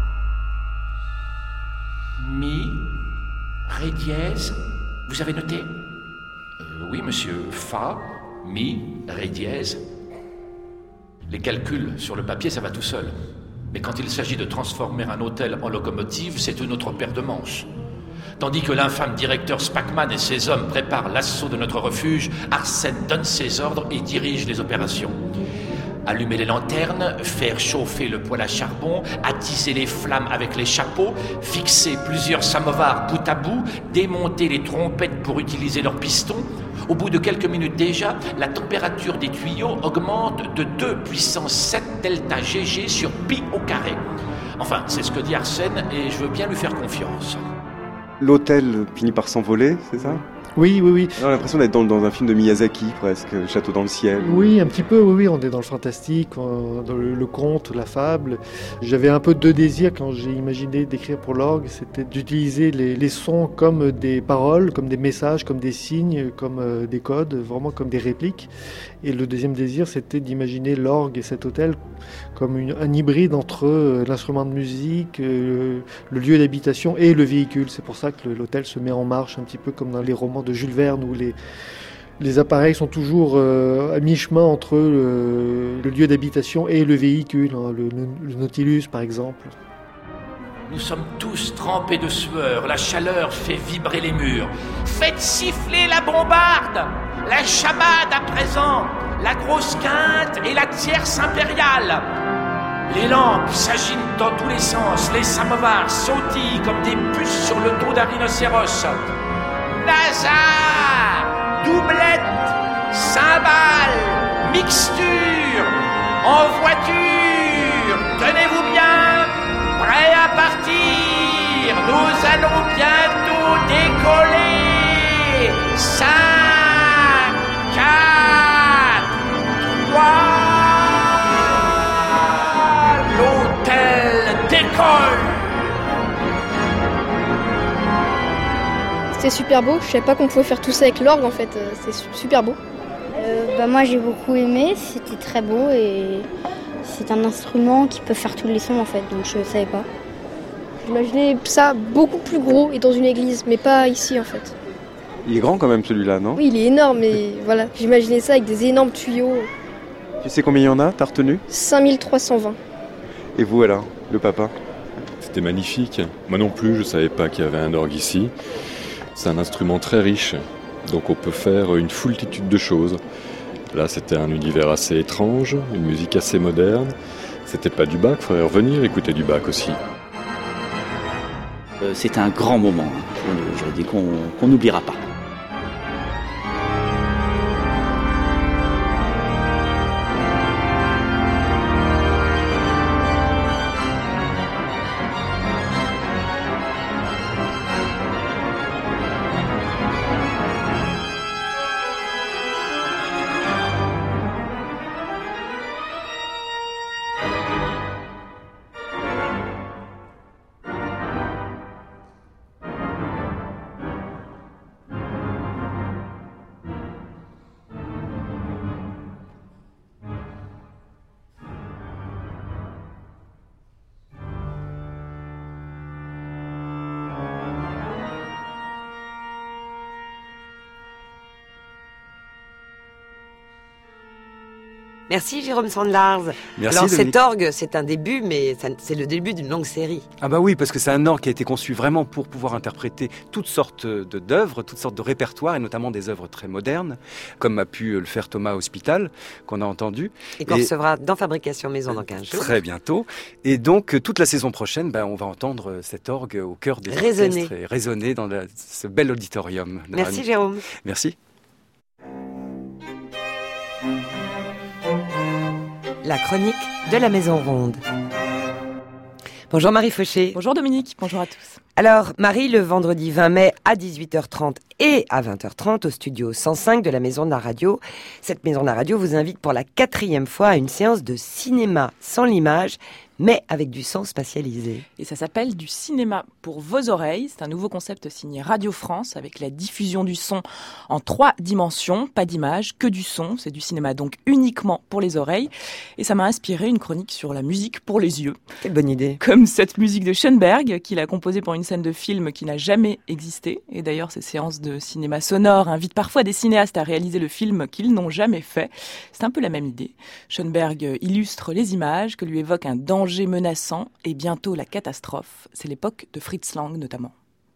Mi. Ré dièse. Vous avez noté ? euh, Oui, monsieur. Fa. Mi. Ré dièse. Les calculs sur le papier, ça va tout seul. Mais quand il s'agit de transformer un hôtel en locomotive, c'est une autre paire de manches. Tandis que l'infâme directeur Spackman et ses hommes préparent l'assaut de notre refuge, Arsène donne ses ordres et dirige les opérations. Allumer les lanternes, faire chauffer le poêle à charbon, attiser les flammes avec les chapeaux, fixer plusieurs samovars bout à bout, démonter les trompettes pour utiliser leurs pistons. Au bout de quelques minutes déjà, la température des tuyaux augmente de deux puissance sept delta G G sur pi au carré. Enfin, c'est ce que dit Arsène et je veux bien lui faire confiance. L'hôtel finit par s'envoler, c'est ça ? Oui, oui, oui. On a l'impression d'être dans, dans un film de Miyazaki, presque, Château dans le ciel. Oui, un petit peu, oui, oui. On est dans le fantastique, dans le, le conte, la fable. J'avais un peu deux désirs quand j'ai imaginé d'écrire pour l'orgue, c'était d'utiliser les, les sons comme des paroles, comme des messages, comme des signes, comme euh, des codes, vraiment comme des répliques. Et le deuxième désir, c'était d'imaginer l'orgue et cet hôtel comme une, un hybride entre euh, l'instrument de musique, euh, le lieu d'habitation et le véhicule. C'est pour ça que l'hôtel se met en marche, un petit peu comme dans les romans de Jules Verne, où les, les appareils sont toujours euh, à mi-chemin entre le, le lieu d'habitation et le véhicule, hein, le, le Nautilus par exemple. Nous sommes tous trempés de sueur, la chaleur fait vibrer les murs. Faites siffler la bombarde, la chamade à présent, la grosse quinte et la tierce impériale. Les lampes s'agitent dans tous les sens, les samovars sautillent comme des puces sur le dos d'un rhinocéros. Nazar, doublette, cymbales, mixture, en voiture, tenez-vous bien, prêt à partir. allons bientôt décoller. Cinq, quatre, trois. L'hôtel décolle. C'était super beau, je savais pas qu'on pouvait faire tout ça avec l'orgue en fait, c'est super beau. Euh, bah moi j'ai beaucoup aimé, c'était très beau et c'est un instrument qui peut faire tous les sons en fait, donc je savais pas. J'imaginais ça beaucoup plus gros et dans une église, mais pas ici en fait. Il est grand quand même celui-là, non? Oui, il est énorme, mais voilà, j'imaginais ça avec des énormes tuyaux. Tu sais combien il y en a, t'as retenu? cinq mille trois cent vingt. Et vous alors, le papa? C'était magnifique. Moi non plus, je savais pas qu'il y avait un orgue ici. C'est un instrument très riche, donc on peut faire une foultitude de choses. Là, c'était un univers assez étrange, une musique assez moderne. C'était pas du Bach, il faudrait revenir écouter du Bach aussi. Euh, c'était un grand moment, hein, je dis qu'on qu'on n'oubliera pas. Merci Jérôme Sandlars. Merci, Alors Dominique. cet orgue, c'est un début, mais ça- c'est le début d'une longue série. Ah bah oui, parce que c'est un orgue qui a été conçu vraiment pour pouvoir interpréter toutes sortes de, d'œuvres, toutes sortes de répertoires, et notamment des œuvres très modernes, comme a pu le faire Thomas Hospital, qu'on a entendu. Et qu'on recevra dans Fabrication Maison dans quinze jours. Très bientôt. Et donc, toute la saison prochaine, ben, on va entendre cet orgue au cœur des Résonner. orchestres et résonner dans la- ce bel auditorium. Merci Jérôme. Merci. La chronique de la Maison Ronde. Bonjour Marie Fauché. Bonjour Dominique, bonjour à tous. Alors Marie, le vendredi vingt mai à dix-huit heures trente et à vingt heures trente au studio cent cinq de la Maison de la Radio, cette Maison de la Radio vous invite pour la quatrième fois à une séance de cinéma sans l'image, mais avec du son spatialisé. Et ça s'appelle du cinéma pour vos oreilles. C'est un nouveau concept signé Radio France avec la diffusion du son en trois dimensions, pas d'image, que du son. C'est du cinéma donc uniquement pour les oreilles. Et ça m'a inspiré une chronique sur la musique pour les yeux. Quelle bonne idée. Comme cette musique de Schoenberg qu'il a composée pour une scène de film qui n'a jamais existé. Et d'ailleurs, ces séances de cinéma sonore invitent parfois des cinéastes à réaliser le film qu'ils n'ont jamais fait. C'est un peu la même idée. Schoenberg illustre les images que lui évoque un danger menaçant et bientôt la catastrophe. C'est l'époque de Fritz Lang notamment.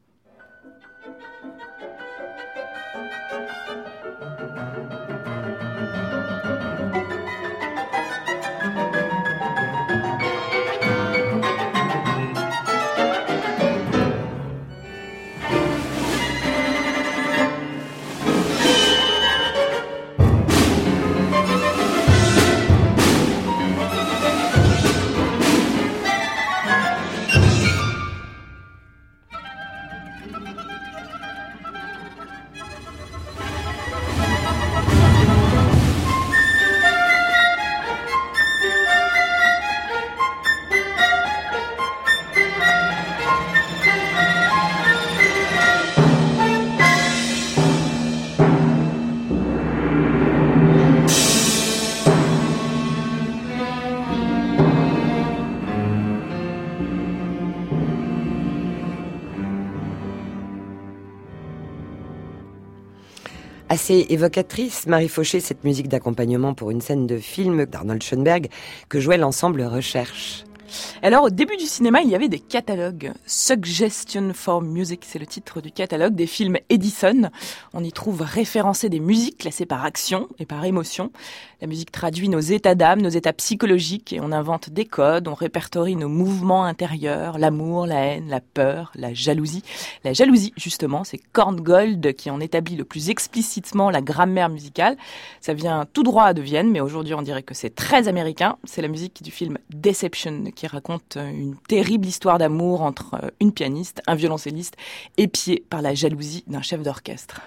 Assez évocatrice, Marie Fauché, cette musique d'accompagnement pour une scène de film d'Arnold Schoenberg que jouait l'ensemble Recherche. Alors, au début du cinéma, il y avait des catalogues. Suggestion for Music, c'est le titre du catalogue des films Edison. On y trouve référencées des musiques classées par action et par émotion. La musique traduit nos états d'âme, nos états psychologiques, et on invente des codes, on répertorie nos mouvements intérieurs, l'amour, la haine, la peur, la jalousie. La jalousie, justement, c'est Korngold qui en établit le plus explicitement la grammaire musicale. Ça vient tout droit de Vienne, mais aujourd'hui on dirait que c'est très américain. C'est la musique du film Deception qui raconte raconte une terrible histoire d'amour entre une pianiste, un violoncelliste, épié par la jalousie d'un chef d'orchestre.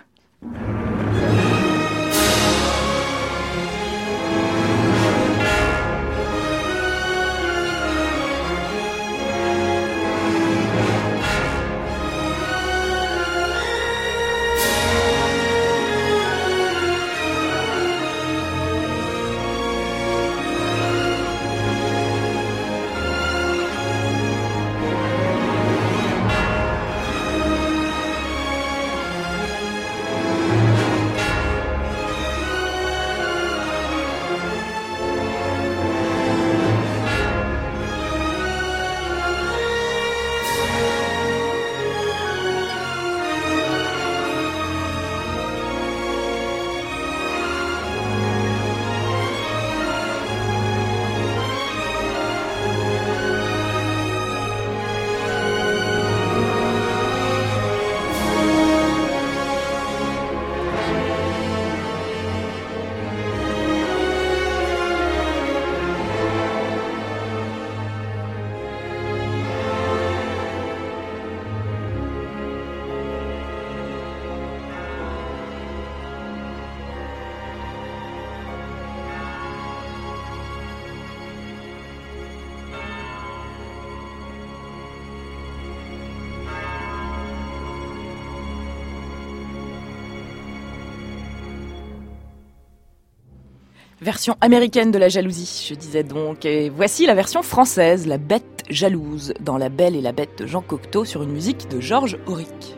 Version américaine de la jalousie, je disais donc. Et voici la version française, La Bête jalouse, dans La Belle et la Bête de Jean Cocteau sur une musique de Georges Auric.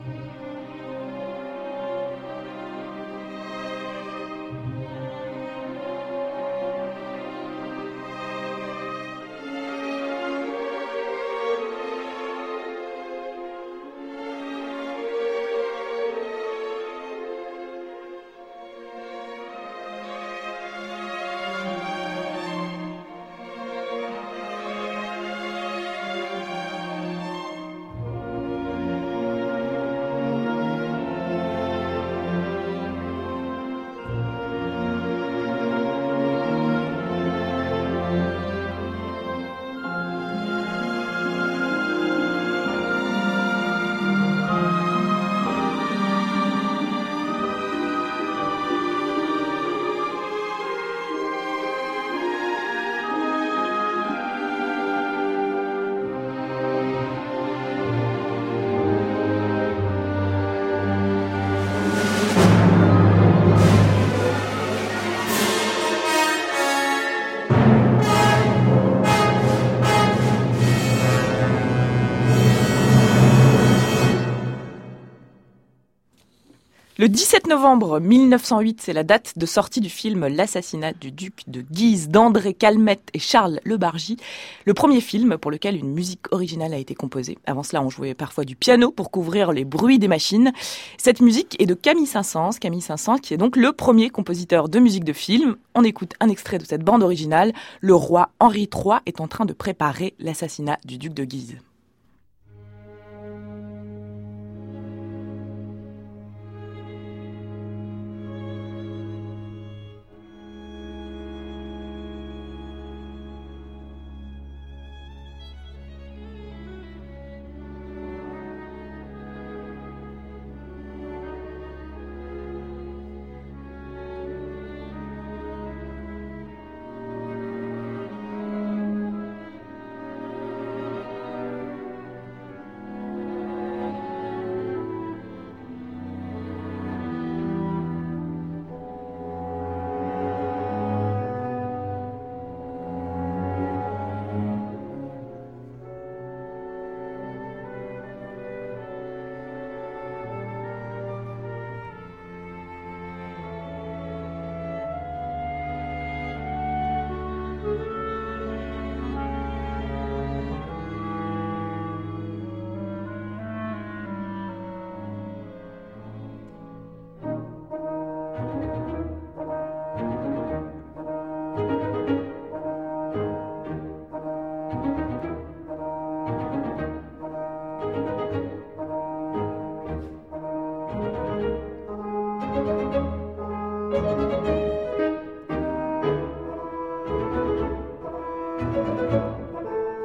Le dix-sept novembre mille neuf cent huit, c'est la date de sortie du film L'assassinat du duc de Guise d'André Calmette et Charles Le Bargy, le premier film pour lequel une musique originale a été composée. Avant cela, on jouait parfois du piano pour couvrir les bruits des machines. Cette musique est de Camille Saint-Saëns, Camille Saint-Saëns qui est donc le premier compositeur de musique de film. On écoute un extrait de cette bande originale. Le roi Henri trois est en train de préparer l'assassinat du duc de Guise.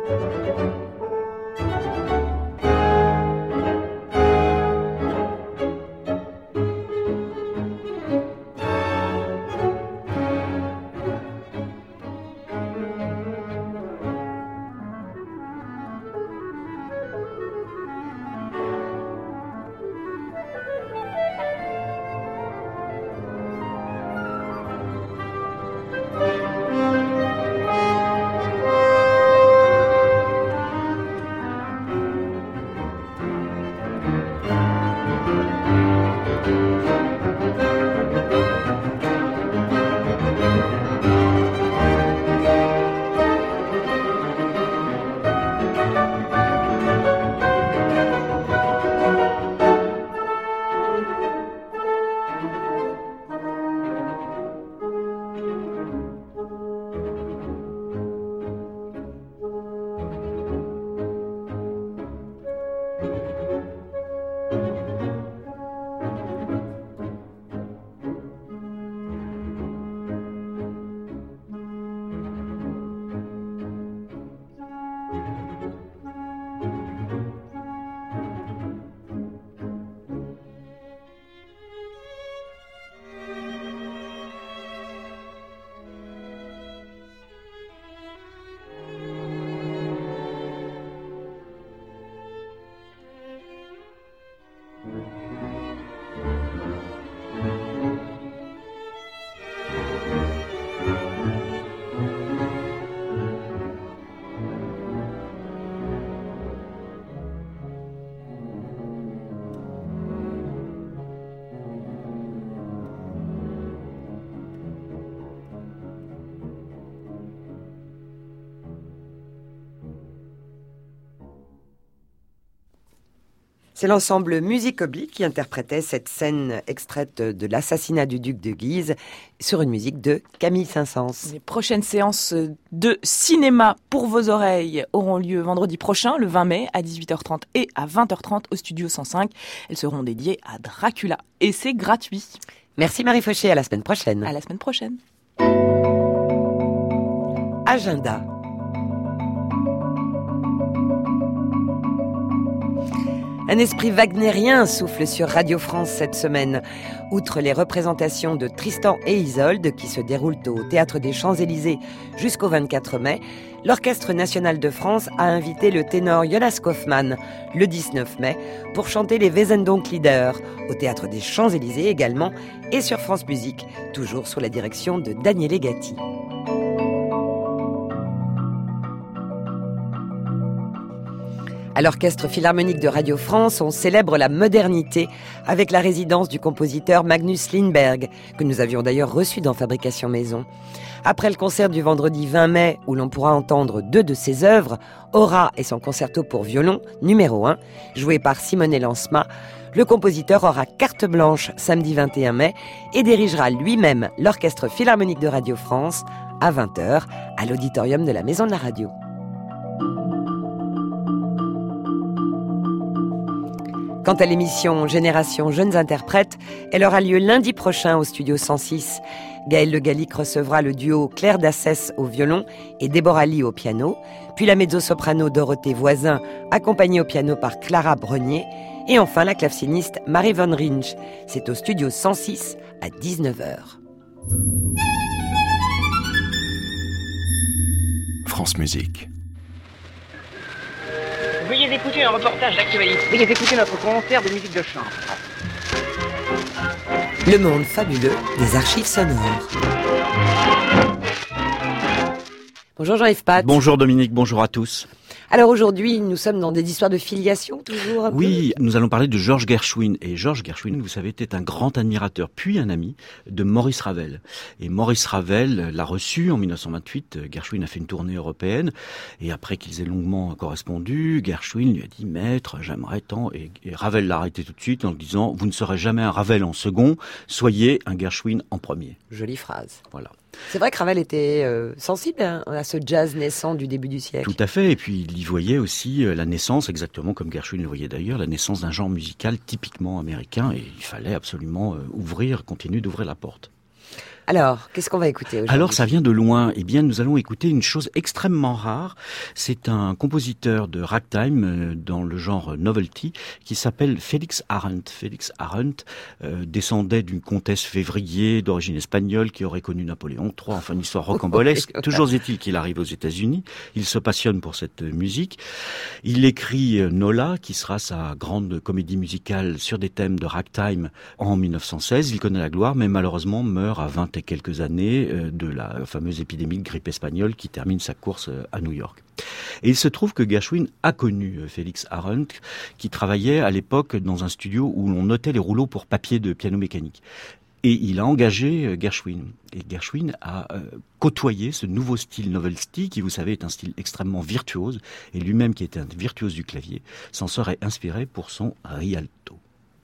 C'est l'ensemble Musique Oblique qui interprétait cette scène extraite de l'assassinat du duc de Guise sur une musique de Camille Saint-Saëns. Les prochaines séances de cinéma pour vos oreilles auront lieu vendredi prochain, le vingt mai, à dix-huit heures trente et à vingt heures trente au Studio cent cinq. Elles seront dédiées à Dracula et c'est gratuit. Merci Marie Fauché, à la semaine prochaine. À la semaine prochaine. Agenda. Un esprit wagnérien souffle sur Radio France cette semaine. Outre les représentations de Tristan et Isolde qui se déroulent au Théâtre des Champs-Élysées jusqu'au vingt-quatre mai, l'Orchestre national de France a invité le ténor Jonas Kaufmann le dix-neuf mai pour chanter les Wesendonck-Lieder au Théâtre des Champs-Élysées également et sur France Musique, toujours sous la direction de Daniele Gatti. À l'Orchestre Philharmonique de Radio France, on célèbre la modernité avec la résidence du compositeur Magnus Lindberg, que nous avions d'ailleurs reçu dans Fabrication Maison. Après le concert du vendredi vingt mai, où l'on pourra entendre deux de ses œuvres, Aura et son concerto pour violon, numéro un, joué par Simone Lansma, le compositeur aura carte blanche samedi vingt et un mai et dirigera lui-même l'Orchestre Philharmonique de Radio France à vingt heures à l'auditorium de la Maison de la Radio. Quant à l'émission Génération Jeunes Interprètes, elle aura lieu lundi prochain au Studio cent six. Gaël Le Gallic recevra le duo Claire Dassès au violon et Déborah Lee au piano, puis la mezzo-soprano Dorothée Voisin, accompagnée au piano par Clara Brenier, et enfin la claveciniste Marie Von Rinch. C'est au Studio cent six à dix-neuf heures. France Musique. Veuillez écouter un reportage d'actualité. Veuillez écouter notre concert de musique de chambre. Le monde fabuleux des archives sonores. Bonjour Jean-Yves Pat. Bonjour Dominique, bonjour à tous. Alors aujourd'hui, nous sommes dans des histoires de filiation, toujours un Oui, peu. Nous allons parler de Georges Gershwin. Et Georges Gershwin, vous savez, était un grand admirateur, puis un ami de Maurice Ravel. Et Maurice Ravel l'a reçu en dix-neuf cent vingt-huit. Gershwin a fait une tournée européenne. Et après qu'ils aient longuement correspondu, Gershwin lui a dit « Maître, j'aimerais tant ». Et, et Ravel l'a arrêté tout de suite en lui disant « Vous ne serez jamais un Ravel en second, soyez un Gershwin en premier ». Jolie phrase. Voilà. C'est vrai que Ravel était euh, sensible hein, à ce jazz naissant du début du siècle. Tout à fait, et puis il y voyait aussi euh, la naissance, exactement comme Gershwin le voyait d'ailleurs, la naissance d'un genre musical typiquement américain, et il fallait absolument euh, ouvrir, continuer d'ouvrir la porte. Alors, qu'est-ce qu'on va écouter aujourd'hui ? Alors, ça vient de loin. Eh bien, nous allons écouter une chose extrêmement rare. C'est un compositeur de ragtime euh, dans le genre novelty qui s'appelle Félix Arendt. Félix Arendt euh, descendait d'une comtesse février d'origine espagnole qui aurait connu Napoléon trois, enfin une histoire rocambolesque. Toujours est-il qu'il arrive aux États-Unis. Il se passionne pour cette musique. Il écrit Nola, qui sera sa grande comédie musicale sur des thèmes de ragtime en mille neuf cent seize. Il connaît la gloire, mais malheureusement meurt à vingt et quelques années de la fameuse épidémie de grippe espagnole qui termine sa course à New York. Et il se trouve que Gershwin a connu Félix Arendt, qui travaillait à l'époque dans un studio où l'on notait les rouleaux pour papier de piano mécanique. Et il a engagé Gershwin. Et Gershwin a euh, côtoyé ce nouveau style novelty, qui, vous savez, est un style extrêmement virtuose. Et lui-même, qui était un virtuose du clavier, s'en serait inspiré pour son Rialto.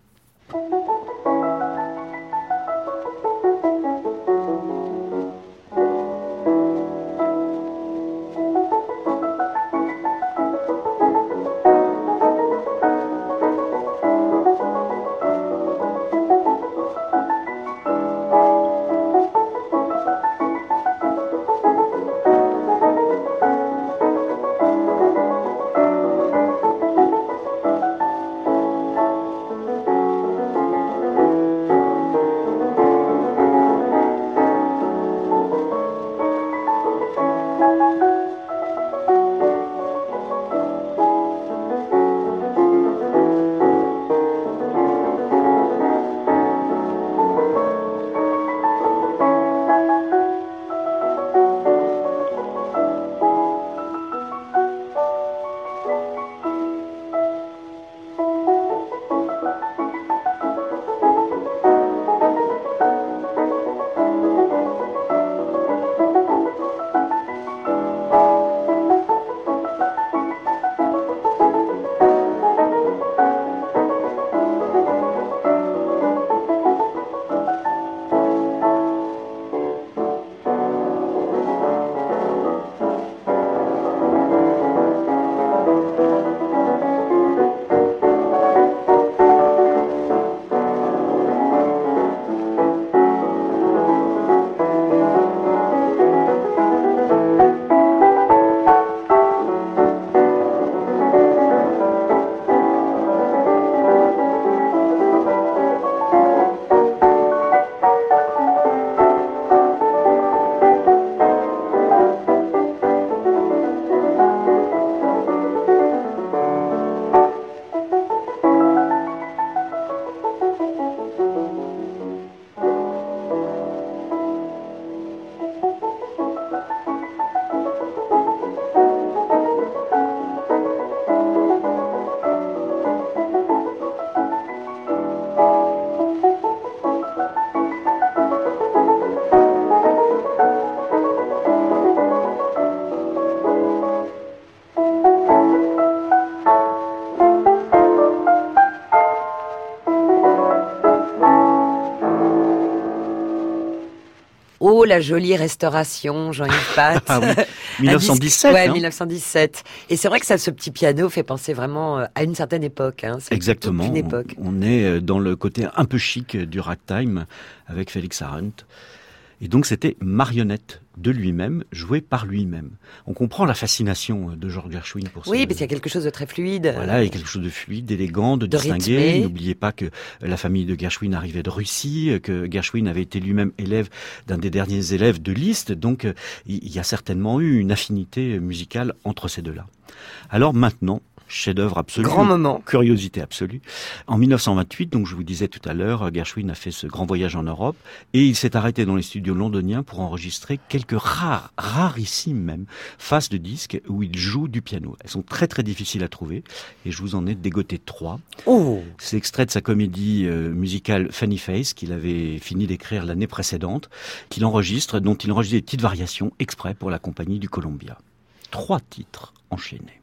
Oh, la jolie restauration, Jean-Yves Pat. Ah oui, mille neuf cent dix-sept. Ouais, hein. mille neuf cent dix-sept. Et c'est vrai que ça, ce petit piano fait penser vraiment à une certaine époque. Hein. C'est Exactement. Une époque. On est dans le côté un peu chic du ragtime avec Félix Arendt. Et donc c'était marionnette de lui-même, jouée par lui-même. On comprend la fascination de George Gershwin pour ça. Oui, ce... parce qu'il y a quelque chose de très fluide. Voilà, il y a quelque chose de fluide, d'élégant, de, de distingué. Rythmé. N'oubliez pas que la famille de Gershwin arrivait de Russie, que Gershwin avait été lui-même élève d'un des derniers élèves de Liszt, donc il y a certainement eu une affinité musicale entre ces deux-là. Alors maintenant, chef-d'œuvre absolu, grand moment, curiosité absolue. En mille neuf cent vingt-huit, donc je vous disais tout à l'heure, Gershwin a fait ce grand voyage en Europe et il s'est arrêté dans les studios londoniens pour enregistrer quelques rares, rarissimes même, faces de disques où il joue du piano. Elles sont très très difficiles à trouver et je vous en ai dégoté trois. Oh. C'est extrait de sa comédie euh, musicale Funny Face qu'il avait fini d'écrire l'année précédente, qu'il enregistre, dont il enregistre des petites variations exprès pour la compagnie du Columbia. Trois titres enchaînés.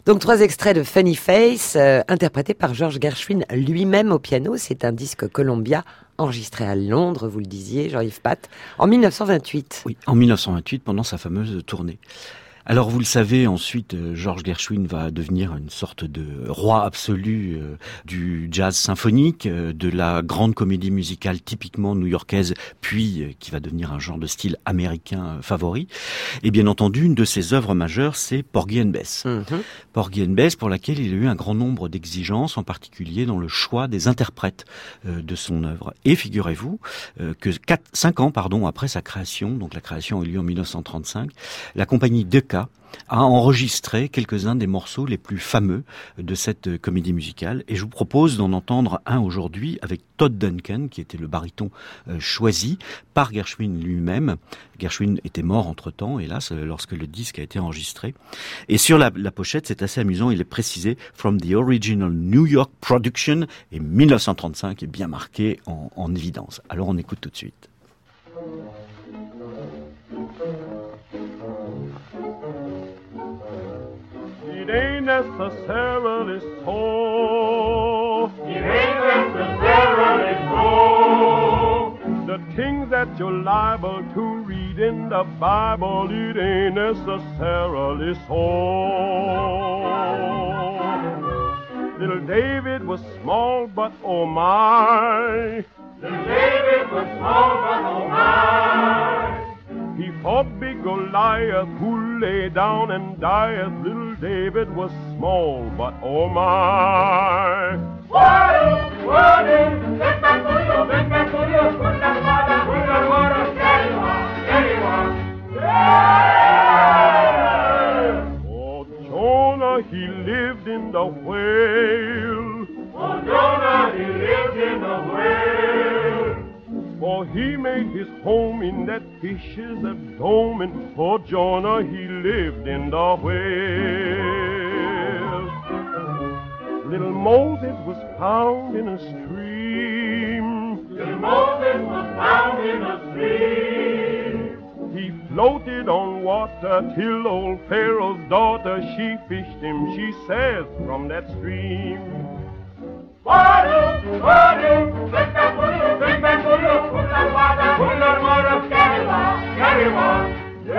Donc trois extraits de Funny Face, euh, interprétés par George Gershwin lui-même au piano. C'est un disque Columbia enregistré à Londres, vous le disiez, Jean-Yves Path, en mille neuf cent vingt-huit. Oui, en mille neuf cent vingt-huit, pendant sa fameuse tournée. Alors vous le savez, ensuite, George Gershwin va devenir une sorte de roi absolu euh, du jazz symphonique, euh, de la grande comédie musicale typiquement new-yorkaise, puis euh, qui va devenir un genre de style américain euh, favori. Et bien entendu, une de ses œuvres majeures, c'est Porgy and Bess. Mm-hmm. Porgy and Bess, pour laquelle il a eu un grand nombre d'exigences, en particulier dans le choix des interprètes euh, de son œuvre. Et figurez-vous euh, que quatre, cinq ans pardon, après sa création, donc la création a eu lieu en mille neuf cent trente-cinq, la compagnie Decca a enregistré quelques-uns des morceaux les plus fameux de cette comédie musicale. Et je vous propose d'en entendre un aujourd'hui avec Todd Duncan, qui était le baryton euh, choisi par Gershwin lui-même. Gershwin était mort entre-temps, hélas, lorsque le disque a été enregistré. Et sur la, la pochette, c'est assez amusant, il est précisé « From the original New York production » et mille neuf cent trente-cinq est bien marqué en, en évidence. Alors on écoute tout de suite. It ain't necessarily so. It ain't necessarily so. The things that you're liable to read in the Bible, it ain't necessarily so. Little David was small, but oh my. Little David was small, but oh my. He fought big Goliath, who lay down and dieth. Little David was small, but oh my. Water, water, let that water, let that water, put that water, put that water, carry on, carry on. Yeah! Oh, Jonah, he lived in the whale. Oh, Jonah, he lived in the whale. For he made his home in that fish's abdomen. For Jonah, he lived in the whale. Little Moses was found in a stream. Little Moses was found in a stream. He floated on water till old Pharaoh's daughter, she fished him, she says, from that stream. Water, water, let that water, let that water, put that water, put that water, carry on, carry on,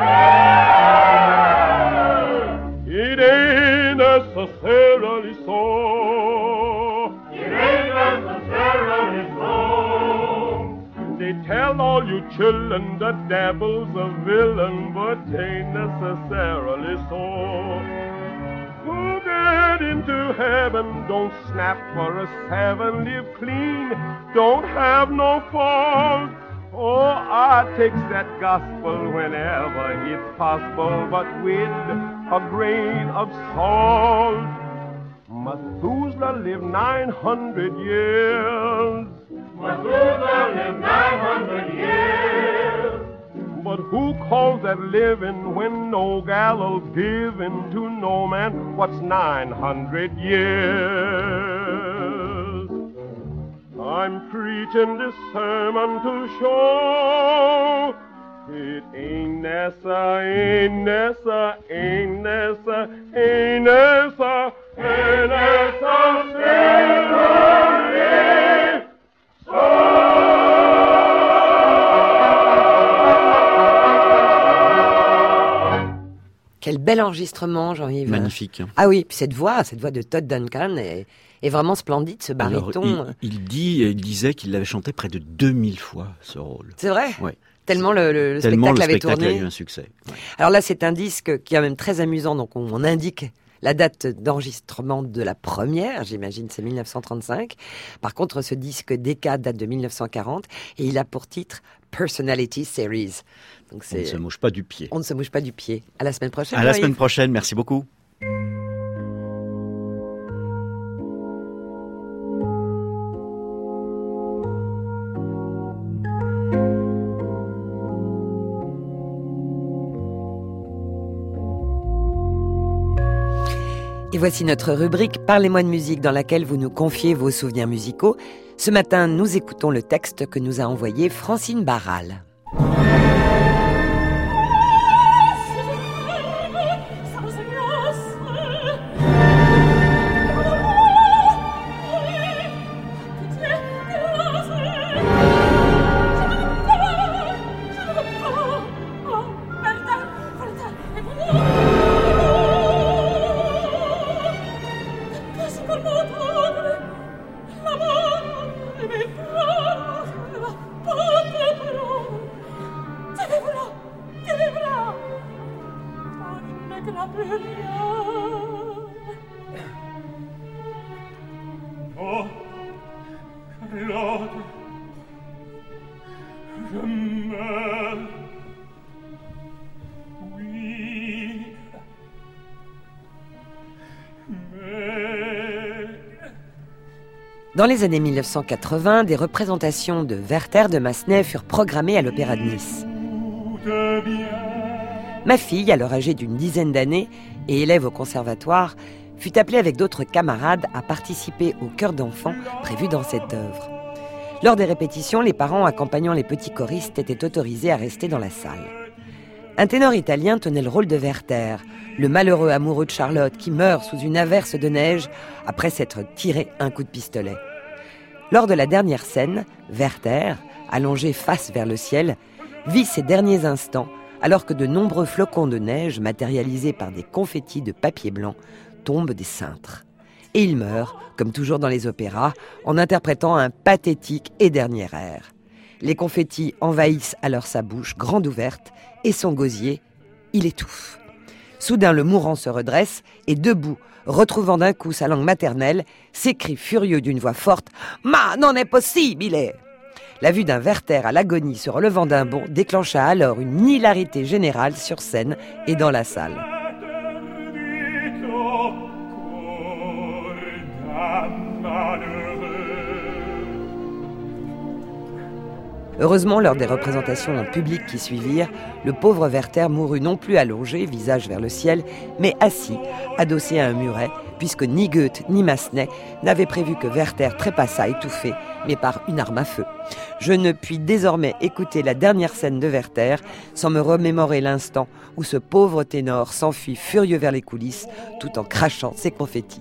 yeah! It ain't necessarily so. It ain't necessarily so. They tell all you children the devil's a villain, but ain't necessarily so. Who get into heaven, don't snap for a seven, live clean, don't have no fault. Oh, I takes that gospel whenever it's possible, but with a grain of salt. Methuselah lived nine hundred years. Methuselah lived nine hundred years. But who calls that living when no gallows given to no man? What's nine hundred years? I'm preaching this sermon to show it ain't Nessa, ain't Nessa, ain't Nessa, ain't Nessa, ain't necessarily so. Quel bel enregistrement, Jean-Yves. Magnifique. Ah oui, puis cette voix, cette voix de Todd Duncan est, est vraiment splendide, ce baryton. Alors, il, il, dit, il disait qu'il l'avait chanté près de deux mille fois, ce rôle. C'est vrai ? Oui. Tellement le, le, le Tellement spectacle le avait spectacle tourné. a eu un succès. Ouais. Alors là, c'est un disque qui est quand même très amusant, donc on, on indique la date d'enregistrement de la première, j'imagine c'est mille neuf cent trente-cinq. Par contre, ce disque Decca date de mille neuf cent quarante et il a pour titre Personality Series. Donc c'est... On ne se mouche pas du pied. On ne se mouche pas du pied. À la semaine prochaine. À la semaine prochaine, merci beaucoup. Et voici notre rubrique « Parlez-moi de musique » dans laquelle vous nous confiez vos souvenirs musicaux. Ce matin, nous écoutons le texte que nous a envoyé Francine Barral. Dans les années mille neuf cent quatre-vingts, des représentations de Werther de Massenet furent programmées à l'Opéra de Nice. Ma fille, alors âgée d'une dizaine d'années et élève au conservatoire, fut appelée avec d'autres camarades à participer au chœur d'enfants prévu dans cette œuvre. Lors des répétitions, les parents accompagnant les petits choristes étaient autorisés à rester dans la salle. Un ténor italien tenait le rôle de Werther, le malheureux amoureux de Charlotte qui meurt sous une averse de neige après s'être tiré un coup de pistolet. Lors de la dernière scène, Werther, allongé face vers le ciel, vit ses derniers instants alors que de nombreux flocons de neige matérialisés par des confettis de papier blanc tombent des cintres. Et il meurt, comme toujours dans les opéras, en interprétant un pathétique et dernier air. Les confettis envahissent alors sa bouche grande ouverte et son gosier, il étouffe. Soudain, le mourant se redresse et debout, retrouvant d'un coup sa langue maternelle, s'écrie furieux d'une voix forte « Ma, non è possibile !» La vue d'un Werther à l'agonie se relevant d'un bond déclencha alors une hilarité générale sur scène et dans la salle. Heureusement, lors des représentations en public qui suivirent, le pauvre Werther mourut non plus allongé, visage vers le ciel, mais assis, adossé à un muret, puisque ni Goethe ni Massenet n'avaient prévu que Werther trépassât étouffé, mais par une arme à feu. Je ne puis désormais écouter la dernière scène de Werther sans me remémorer l'instant où ce pauvre ténor s'enfuit furieux vers les coulisses, tout en crachant ses confettis.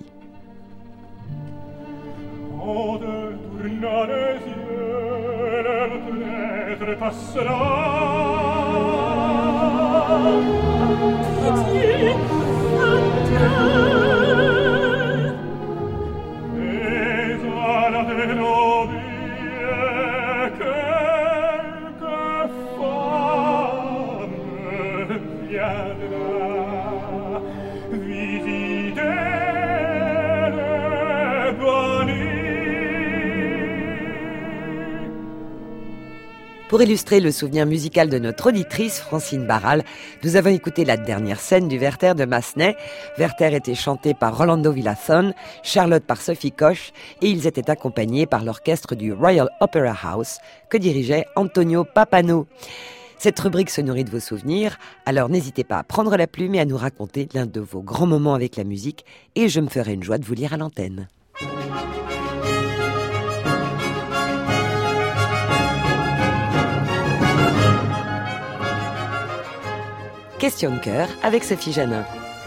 Pour illustrer le souvenir musical de notre auditrice, Francine Barral, nous avons écouté la dernière scène du Werther de Massenet. Werther était chanté par Rolando Villazón, Charlotte par Sophie Koch, et ils étaient accompagnés par l'orchestre du Royal Opera House, que dirigeait Antonio Pappano. Cette rubrique se nourrit de vos souvenirs, alors n'hésitez pas à prendre la plume et à nous raconter l'un de vos grands moments avec la musique, et je me ferai une joie de vous lire à l'antenne. Question de cœur avec Sophie Janin.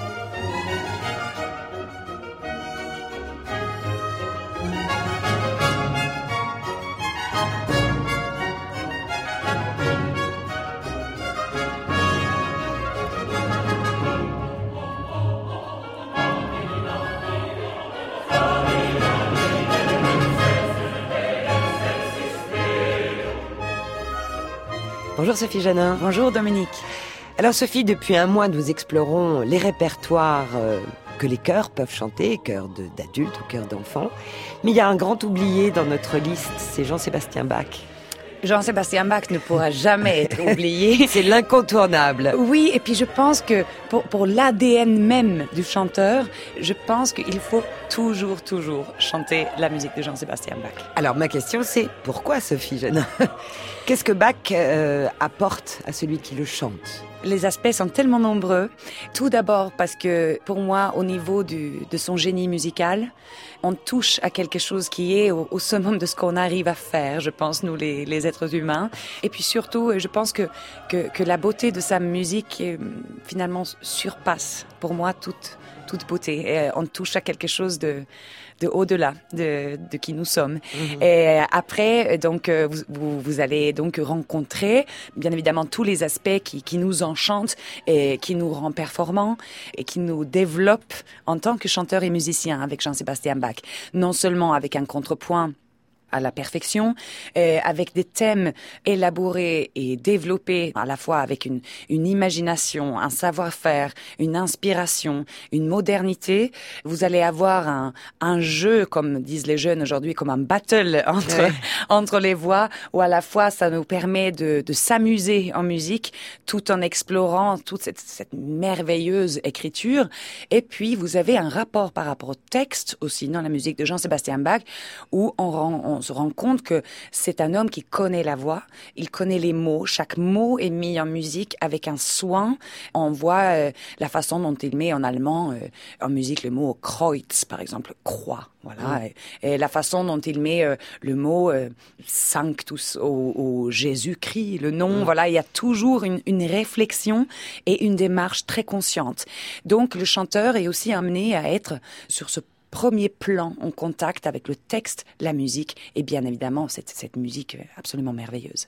Bonjour Sophie Janin. Bonjour Dominique. Alors Sophie, depuis un mois, nous explorons les répertoires euh, que les chœurs peuvent chanter, chœurs de, d'adultes ou chœurs d'enfants. Mais il y a un grand oublié dans notre liste, c'est Jean-Sébastien Bach. Jean-Sébastien Bach ne pourra jamais être oublié. C'est l'incontournable. Oui, et puis je pense que pour, pour l'A D N même du chanteur, je pense qu'il faut toujours, toujours chanter la musique de Jean-Sébastien Bach. Alors ma question c'est, pourquoi Sophie Janin ? Qu'est-ce que Bach euh, apporte à celui qui le chante ? Les aspects sont tellement nombreux. Tout d'abord parce que pour moi, au niveau du, de son génie musical, on touche à quelque chose qui est au, au summum de ce qu'on arrive à faire, je pense, nous les, les êtres humains. Et puis surtout, je pense que, que, que la beauté de sa musique finalement surpasse pour moi toute, toute beauté. Et on touche à quelque chose de... de au-delà de, de qui nous sommes. Mmh. Et après, donc, vous, vous, vous allez donc rencontrer, bien évidemment, tous les aspects qui, qui nous enchantent et qui nous rendent performants et qui nous développent en tant que chanteurs et musiciens avec Jean-Sébastien Bach. Non seulement avec un contrepoint à la perfection, euh, avec des thèmes élaborés et développés à la fois avec une, une imagination, un savoir-faire, une inspiration, une modernité. Vous allez avoir un, un jeu, comme disent les jeunes aujourd'hui, comme un battle entre, ouais. entre les voix, où à la fois ça nous permet de, de s'amuser en musique tout en explorant toute cette, cette merveilleuse écriture. Et puis vous avez un rapport par rapport au texte aussi dans la musique de Jean-Sébastien Bach, où on, rend, on se rend compte que c'est un homme qui connaît la voix, il connaît les mots, chaque mot est mis en musique avec un soin. On voit euh, la façon dont il met en allemand, euh, en musique, le mot Kreuz, par exemple, croix. Voilà, mmh. et, et la façon dont il met euh, le mot euh, Sanctus au, au Jésus-Christ, le nom, mmh. voilà, il y a toujours une, une réflexion et une démarche très consciente. Donc le chanteur est aussi amené à être sur ce premier plan en contact avec le texte, la musique et bien évidemment cette, cette musique absolument merveilleuse.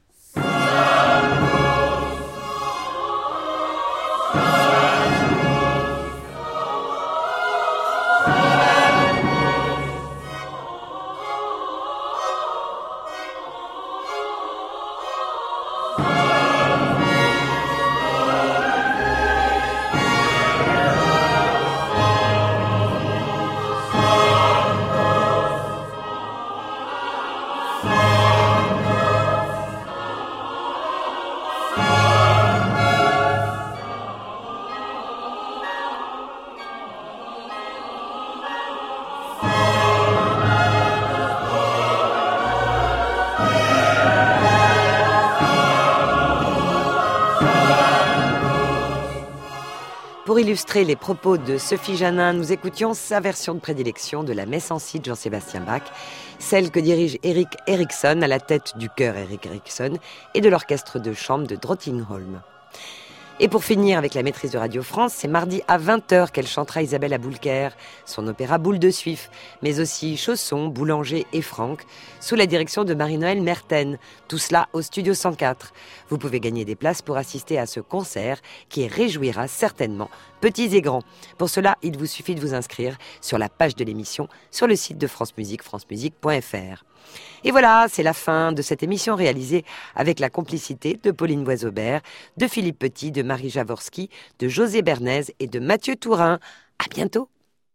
Pour illustrer les propos de Sophie Janin, nous écoutions sa version de prédilection de la Messe en Si de Jean-Sébastien Bach, celle que dirige Eric Eriksson à la tête du chœur Eric Eriksson et de l'orchestre de chambre de Drottningholm. Et pour finir avec la maîtrise de Radio France, c'est mardi à vingt heures qu'elle chantera Isabelle Aboulker, son opéra Boule de Suif, mais aussi Chausson, Boulanger et Franck, sous la direction de Marie-Noëlle Merten, tout cela au Studio cent quatre. Vous pouvez gagner des places pour assister à ce concert qui réjouira certainement petits et grands. Pour cela, il vous suffit de vous inscrire sur la page de l'émission sur le site de France Musique, francemusique point f r. Et voilà, c'est la fin de cette émission réalisée avec la complicité de Pauline Boisaubert, de Philippe Petit, de Marie Jaworski, de José Bernays et de Mathieu Tourin. À bientôt!